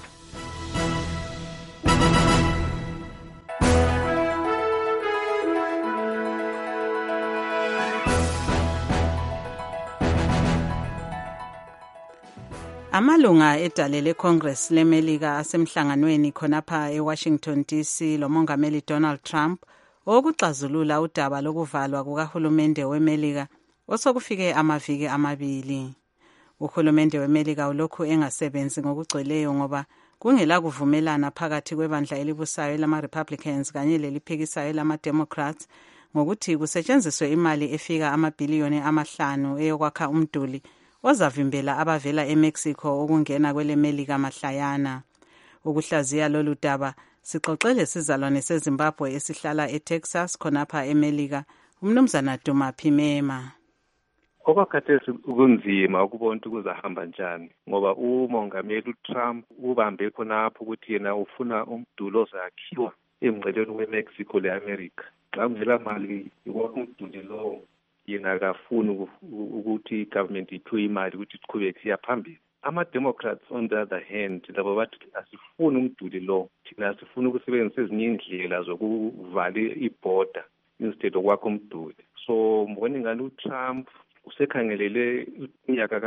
B: Amalunga edale leCongress leMelika asemhlanganweni khonapha eWashington DC lomongameli Donald Trump okuxazulula udaba lokuvalwa kukahulumende weMelika osokufike amaviki amabili. Uhulumende weMelika ulokhu engasebenzi ngokugcweleyo ngoba kungela kuvumelana phakathi kwebandla elibusayo lama-Republicans kanye leliphikisayo lama-Democrats ngokuthi kusetshenziswe imali efika amabhiliyoni amahlanu eyokwakha umduli ozavimbela abavela eMexico ukungena kweleMelika mahlayana. Ukuhlaziya lolu daba sixoxele sizalwane seZimbabwe esihlala eTexas khonapha eMelika, umnumzana Duma Phimema.
V: Okwakhathesi kunzima ukubona ukuthi kuzahamba njani ngoba umongameli uTrump ubambe khonapho ukuthi yena ufuna umduli ozakhiwa emngceleni weMexico leAmerica. Xa kungela mali yokwakha umduli lowo yena akafuni ukuthi igovernment iphiwe imali ukuthi iqhubeke siya phambili. Ama-Democrats on the other hand labo bathi asifuni umduli lo, thina asifuni ukusebenzisa ezinye indlela zokuvala ibhoda instead okwakha umduli. So mbona ingani uTrump usekhangelele unyaka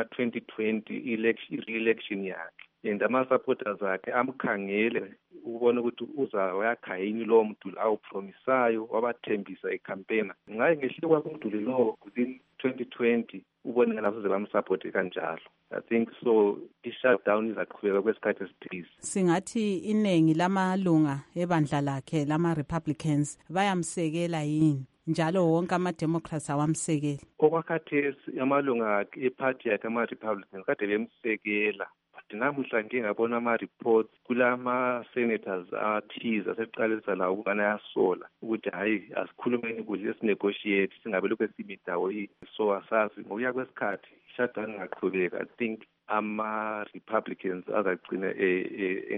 V: ka-2020 i-re-election yakhe and ama-supporters akhe amkhangele ukubona ukuthi uzawakha yini lowo mduli awupromisayo wabathembisa ecampaign. Ngaye ngehlile kwakho umduli lowo within 2020 ubone ngalafuze bamsupporte kanjalo. I think so i-shutdown izaqhubeka kwesikhathi esithize.
B: Singathi iningi lamalunga ebandla lakhe lama-Republicans bayamsekela yini njalo wonke ama-Democrats awamsekeli?
V: Okwakhathesi amalunga ephathi yakhe ama-Republicans kade bemsekela. Namuhla ngike ngabona ama-reports kulama-senators athize aseqalisa la ukubana yasola ukuthi hayi asikhulumeni kuhle sinegotiate singabe lokhu simidawo yini. So asazi ngokuya kwesikhathi shutdown ingaqhubeka. I think ama-Republicans azagcina engani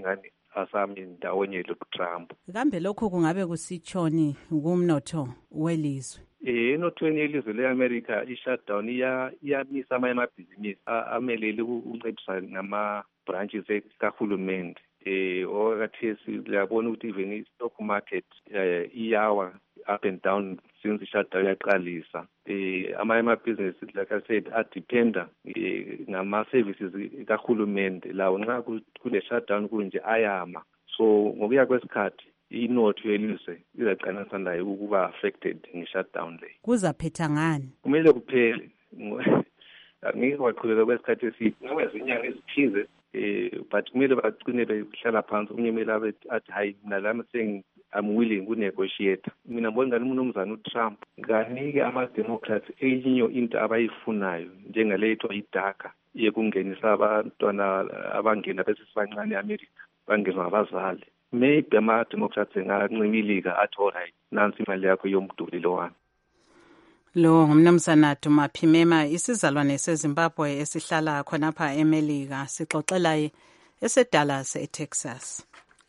V: asami ndawonye loTrump.
B: Kambe lokho kungabe kusitshoni kumnotho welizwe?
V: Enothweni yelizwe le-America i-shutdown iyamisa amanye amabhizinisi amelele ukuncedisa ngama-branches kahulumende. Okakathesi uyabona ukuthi even i-stock market iyawa up and down since i-shutdown yaqalisa. Amanye amabhizinisi, like I said, adependa ngama-services kahulumende. Lawo nxa kule-shutdown kunje ayama. So ngokuya kwesikhathi inotho yelizwe izaqanisa nayo ukuba affected nge-shutdown le.
B: Kuzaphetha ngani?
V: Kumele kuphele. Angeke kwaqhubeka kwesikhathi eside. Ngoba izinyanga ezithize but kumele bagcine behlala phansi. Omunye kumele athi hayi mina lami I'm willing to negotiate. Mina ngibona ngani umnumzana uTrump kanike ama-Democrats enye into abayifunayo njengale ethiwa iDACA yekungenisa abantwana abangena besibancane eAmerica bangenwa ngabazali. Maybe ama-Democrats engancimilika athi alright nansi imali yakho yomduli lowani.
B: Lo ngumnumzana Duma Phimema, isizalwane seZimbabwe esihlala khonapha eMelika, sixoxela eseDallas eTexas.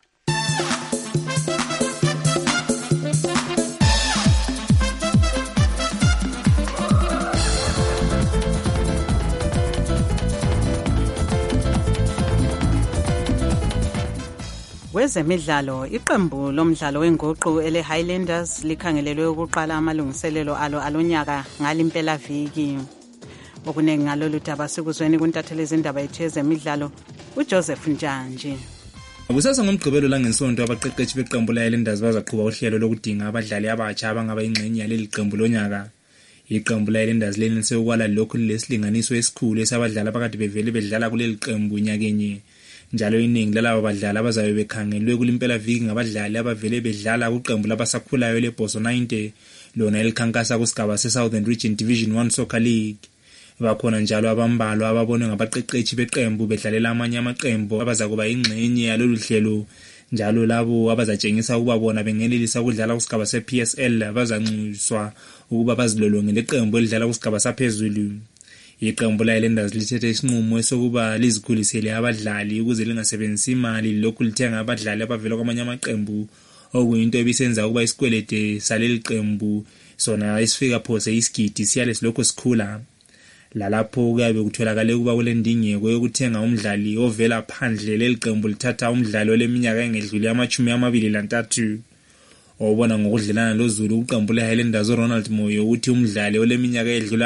B: Kwezemidlalo, iqembu lomdlalo wenguqu ele-Highlanders likhangelelwe ukuqala amalungiselelo alo alonyaka ngalimpela viki. Okuningi ngalolu daba sikuzweni kuntatheli izindaba yethu yezemidlalo uJoseph Njanji.
J: Kusasa ngomgqibelo langesonto abaqeqeshi beqembu le-Highlanders bazaqhuba uhlelo lokudinga abadlali abatsha abangaba ingxenye yaleli qembu lonyaka. Iqembu le-Highlanders lenelise ukwala lokhu lesilinganiso esikhulu esabadlali abakade bevele bedlala kuleli qembu nyakenye. Njalo iningi lalabo badlali abazabe bekhangelwe kulimpela viki ngabadlali abavele bedlala kuqembu labasakhulayo leBoso 90 lona elikhankasa kusigaba seSouthern Region Division 1 Soccer League. Bakhona njalo abambalwa ababonwe ngabaqeqeshi beqembu bedlalela amanye amaqembu abazakuba ingxenye yalolu hlelo, njalo labo abazatshengisa ukuba bona bengenelisa ukudlala kusigaba sePSL abazanxuswa ukuba bazilolonge leqembu elidlala kusigaba saphezulu. Iqembu le-Highlanders lithethe isinqumo sokuba lizikhulisele abadlali ukuze lingasebenzisi imali lokhu lithenga abadlali abavela kwamanye amaqembu, okuyinto ebisenza ukuba isikwelede saleli qembu sona isifika phose isigidi siyale silokho sikhula. Lalapho kuyabe kutholakale ukuba kulendingeko yokuthenga umdlali ovela phandle leli qembu lithatha umdlali oleminyaka engedluli ama-23. Obona ngokudlelana loZulu uqembu le-Highlanders uRonald Moyo uthi umdlali oleminyaka edlula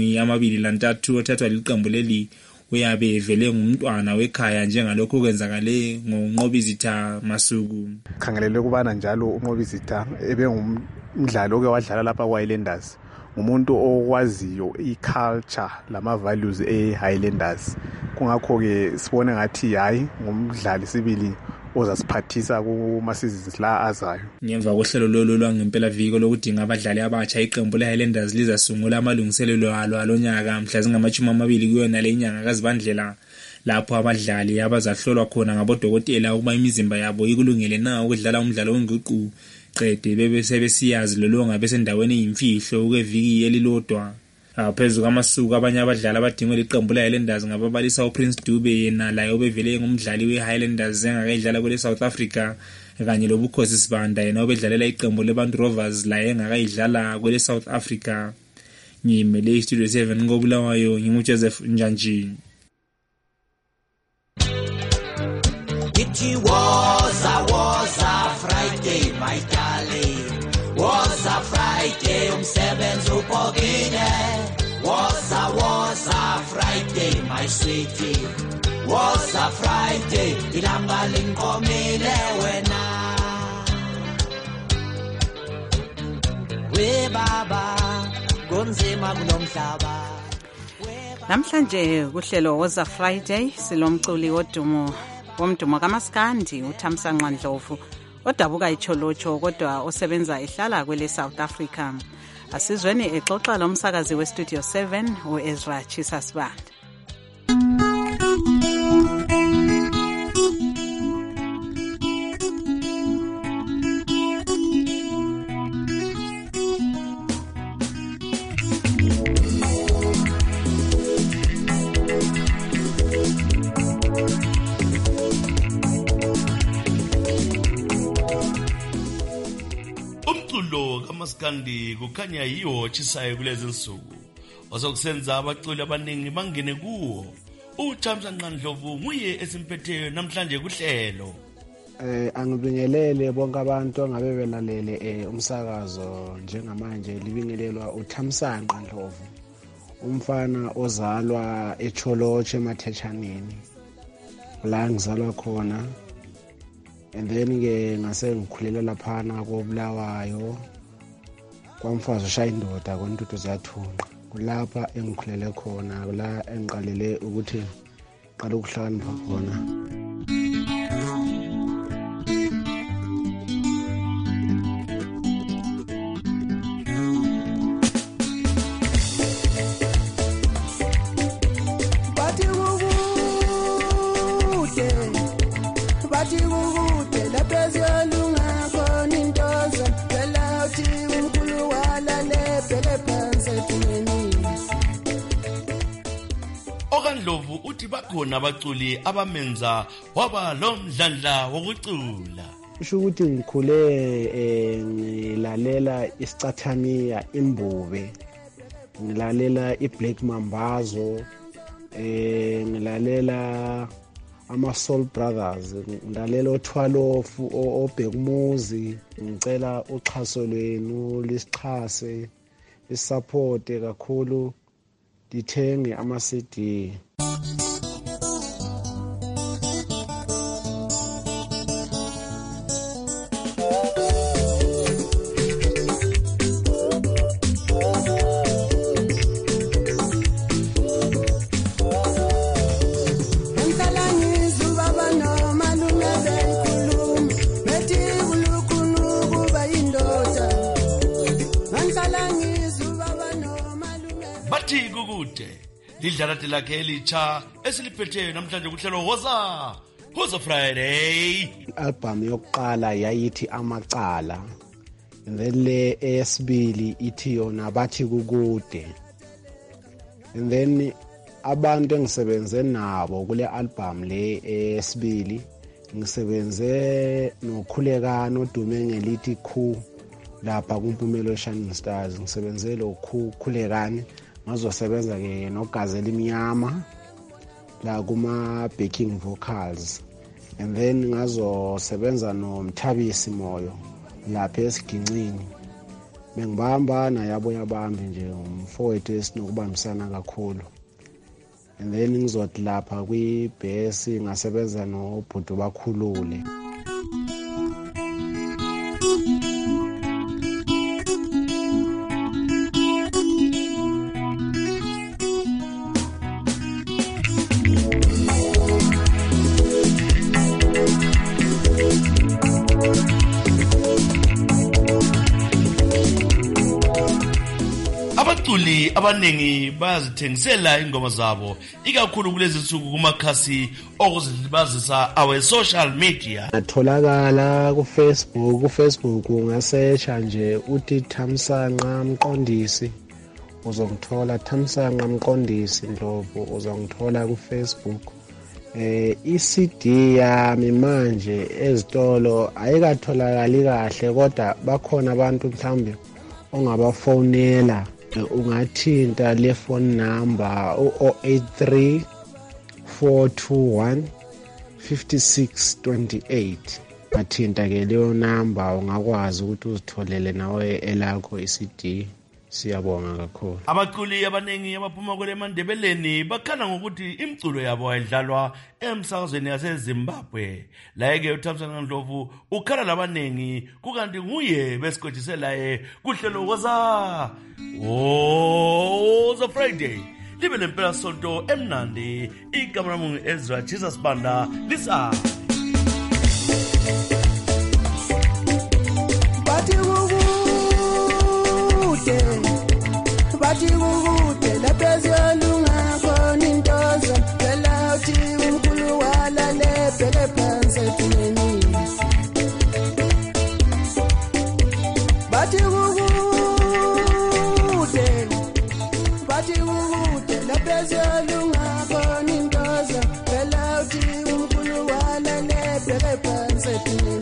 J: ama-23 othathwa liqembu leli uyabe evele ngumntwana wekhaya njengalokho kwenzakale ngoNqobizitha Masuku.
K: Khangelelwe kubana njalo uNqobizitha ebengumdlali oke wadlala lapha kwa-Highlanders, ngumuntu okwaziyo i-culture lama-values e-Highlanders. Kungakho-ke sibone ngathi hayi ngumdlali sibili ozasiphathisa kuma-seasons la azayo.
J: Ngemva kohlelo lolu lwangempela viki lokudinga abadlali abatsha, iqembu le-Highlanders lizasungula amalungiselelo alo alonyaka mhla zingama-20 kuyona le nyanga kaZibandlela, lapho abadlali abazahlolwa khona ngabodokotela ukuba imizimba yabo ikulungele na ukudlala umdlalo wenguqu. Qede bebe sebesiyazi lolonga besendaweni eyimfihlo kweviki elilodwa. Phezu kwamasuku abanye abadlali abadingwe liqembu le-Highlanders ngababalisa uPrince Dube, yena laye obevele ngumdlali we-Highlanders engakayidlala kule South Africa, kanye loBukhosi Sibanda, yena obedlalela iqembu leBantu Rovers laye engakayidlala kule South Africa. Ngimele iStudio 7 ngobulawayo nginguJoseph Njanji.
M: It was a Friday, my darling. Was a Friday, umsebenzi upokile. Was a Friday, my sweetie. Was a Friday, ilanga linkomile wena. We baba, kunzima kulomhlaba.
B: Namhlanje kuhlelo Was a Friday silomculi womdumo kaMaskandi uThamsanqa Ndlovu odabuka iCholocho kodwa osebenza ehlala kwele South Africa. Asizweni exoxa lomsakazi weStudio 7 uEzra Chisasibanda.
A: maskandi kukhanya yiwo chisayo kulezi nsuku osokusenza abaculi abaningi bangene kuwo. uThamsanqa Ndlovu nguye esimphetheyo namhlanje kuhlelo.
I: Angibingelele bonke abantu angabe belalele umsakazo njengamanje libingelelwa uThamsanqa Ndlovu, umfana ozalwa eCholoche eMathechaneni la ngizalwa khona, and then ke ngase ngikhulela laphana koBulawayo kwamfazi ushaya indoda koNtuthu zathunqa. Kulapha engikhulele khona, la engiqalele ukuthi qala ukuhlakanipha khona.
A: Ndlovu uthi bakhona abaculi abamenza waba lo mdlandla wokucula.
I: Usho ukuthi ngikhule ngilalela isicathamiya Imbube, ngilalela iBlack Mambazo, ngilalela ama-Soul Brothers, ngilalela oThwalofu, oBhekumuzi. Ngicela uxhaso lwenu lisixhase, lisupporte kakhulu, dithenge ama-CD.
A: Lidlala lakhe elitsha esiliphetheyo namhlanje kuhlelo Woza Friday.
I: I-album yokuqala yayithi Amacala, and then le eyesibili ithi yona Bathi Kukude, and then abantu engisebenze nabo kule album le eyesibili ngisebenze noKhulekani odume ngelithi Khu lapha kuMpumelo Shining Stars. Ngisebenze lo Khulekani, ngazosebenza ke noGazelle Imnyama la kuma backing vocals, and then ngazosebenza noMthabisi Moyo lapha esiginqini. Bengibamba nayabo yabambi nje umfowethu esinokubambisana kakhulu, and then ngizothi lapha kwi-bass ngasebenza noBhudu Bakhulule.
A: Abaculi abaningi bayazithengisela ingoma zabo ikakhulu kulezi nsuku kumakhasi okuzilibazisa awe social media.
I: Atholakala ku-Facebook ungasearcha nje uthi Thamsanqa Mqondisi, uzongithola Thamsanqa Mqondisi Ndlovu, uzongithola ku-Facebook. I-CD yami manje ezitolo ayikatholakali kahle, kodwa bakhona abantu mhlawumbe ongabafonela. Ungathinta le phone number 083 421 5628. Athinta ke leyo number ungakwazi ukuthi uzitholele nawe elakho iCD. Siyabonga kakhulu.
A: Abaculi abaningi abaphuma kule Mandebeleni bakhala ngokuthi imculo yabo ayidlalwa emsakazweni yaseZimbabwe. La-ke uThamsanqa Ndlovu ukhala labanengi kukanti nguye besigojiselaye kuhlelo Woza Friday. Libe lempela sonto emnandi. Igama lami Ezra Jesus Banda lisa.
W: Bathi kukude lapha ziyalunga khona intozo phela uthi uNkulunkulu walale bheke phansi ethuneni. Bathi kukude lapha ziyalunga khona intozo phela uthi uNkulunkulu walale bheke phansi ethuneni.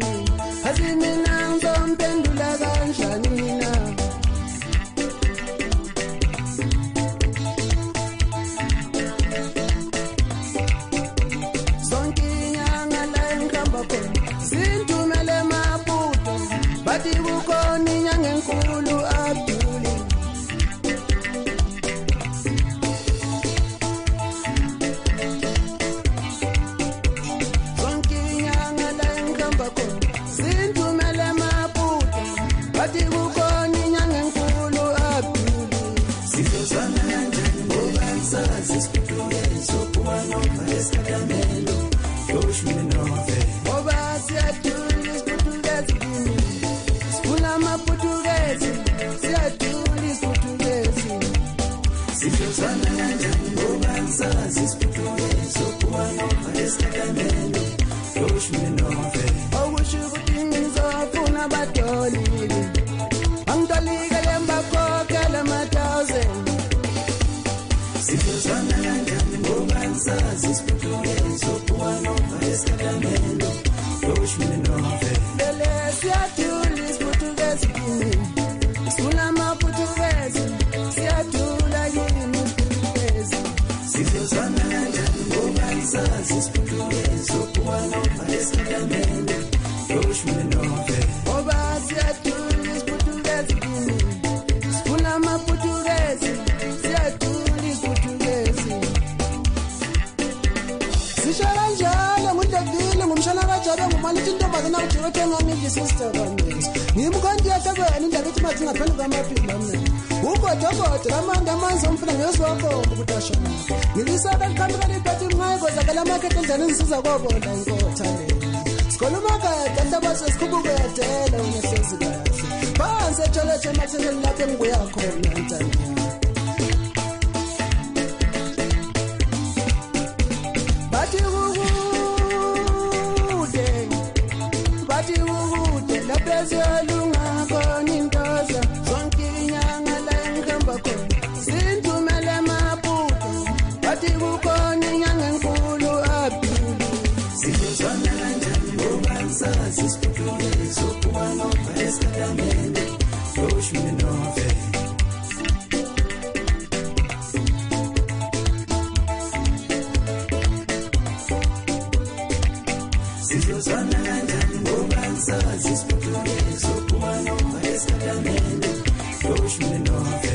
W: Sifozana kanjani ngoba ngisazi isiphuthukezi sokuwa noma esikadamelo yoshminove ngoba siyadula isiphuthukezi kimi sifuna amaphuthukezi siyadula isiphuthukezi Sifozana kanjani ngoba ngisazi isiphuthukezi sokuwa noma esikadamelo yoshminove okusho ukuthi ngizofuna abatolile angitolikele mbakhokhela ama-1000 Sifozana kanjani ngoba ngisazi isiphuthukezi sokuwa noma esikadamelo yoshminove lele siyadula isiphuthukezi kimi sifuna amaphuthukezi siyadula yini isiphuthukezi Sifozana kanjani ngoba ngisazi isiphuthukezi sokuwa noma esikadamelo yoshminove ngoba siyadula isiphuthukezi kimi sifuna amaphuthukezi siyadula isiphuthukezi Sisho kanjalo ngudevile ngumshana kaJabe ngumalithi intombazana uJehovah ngangiyisister kamezi ngimkhondiya tabani indaba ethi mathi ngaphandle kwamaphila mina ugodogodo lamanda amanzi omfuna ngezwakho ukutashana ngilisaka liqhamuka liphethwe ngayikoza kala market endlane ngisiza kobona inkotha le sikhuluma kade ntabaso sikhubuke yadela wena hlezi kahle phansi etsholethe ematheni lapho engibuya khona ntana Bathi ukude lapho eziyolunga khona intoza zonke inyanga la engihamba khona sinthumele amabhudo bathi kukhona inyanga enkulu abhulu Sifozana kanjani ngoba ngisazi isiphuthukezi sokuwa noma esikadamelo yoshminove Sifozana kanjani ngoba ngisazi isiphuthukezi sokuwa noma esikadamelo yoshminove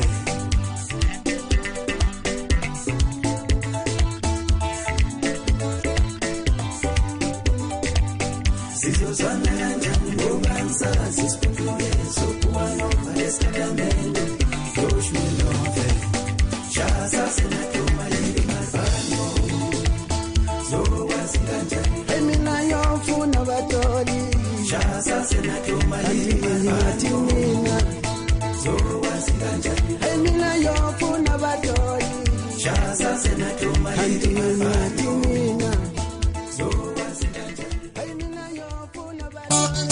W: Sifozana kanjani ngoba ngisazi isiphuthukezi sokuwa noma esikadamelo yoshminove Shasa senatoma yini mafano zokwazi kanjani Emina yofuna batoli Shasa senatoma yini mafano zokwazi kanjani Emina yofuna batoli Shasa senatoma yini mafano zokwazi kanjani Emina yofuna batoli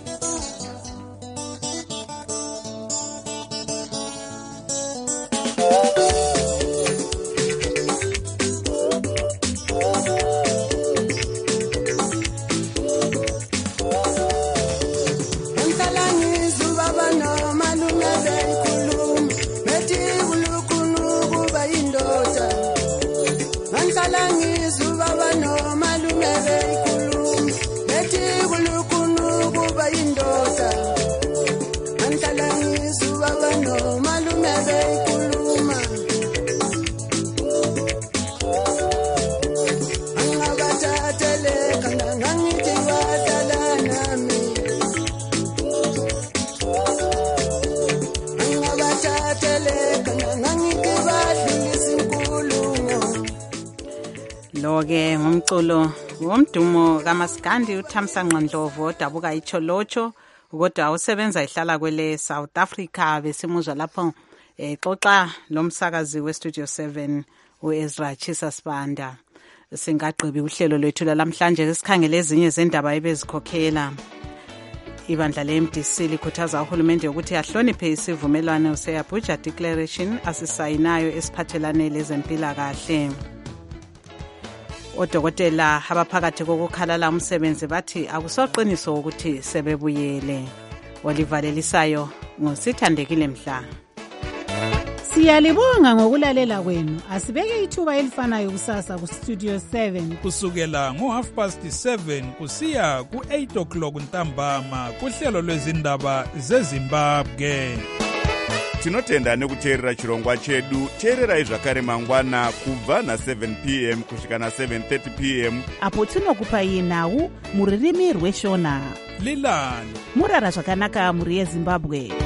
B: Lo-ke ngumculo womdumo kaMaskandi uThamsanqa Ndlovu odabuka iCholocho kodwa usebenza ihlala kwele South Africa besimuzwa lapho xoxa lomsakazi weStudio 7 uEzra Chisa Sibanda. Singaqhibi uhlelo lwethu lamhlanje sikhangele ezinye zendaba ebezikhokhela. Ibandla le-MDC likhuthaza uhulumende ukuthi ahloniphe isivumelwano se-Abuja Declaration asisayinayo esiphathelane lezempilakahle. Odokotela abaphakathi kokukhalala umsebenzi bathi akusoqiniso ukuthi sebebuyele. Olivalelisayo ngosithandekile mhla.
G: Siyalibonga ngokulalela kwenu. Asibeke ithuba elifanayo kusasa ku Studio 7
C: kusukela ngo7:30 kusiya ku8 o'clock ntambama kuhlelo lwezindaba zeZimbabwe.
H: Tinotenda nekuteerera chirongwa chedu. Teererai zvakare mangwana kubva na7 p.m. kusvika na7:30 p.m.
L: apo tinokupai nhau muririmi rweshona.
C: Lilani
L: murara zvakanaka muri yeZimbabwe.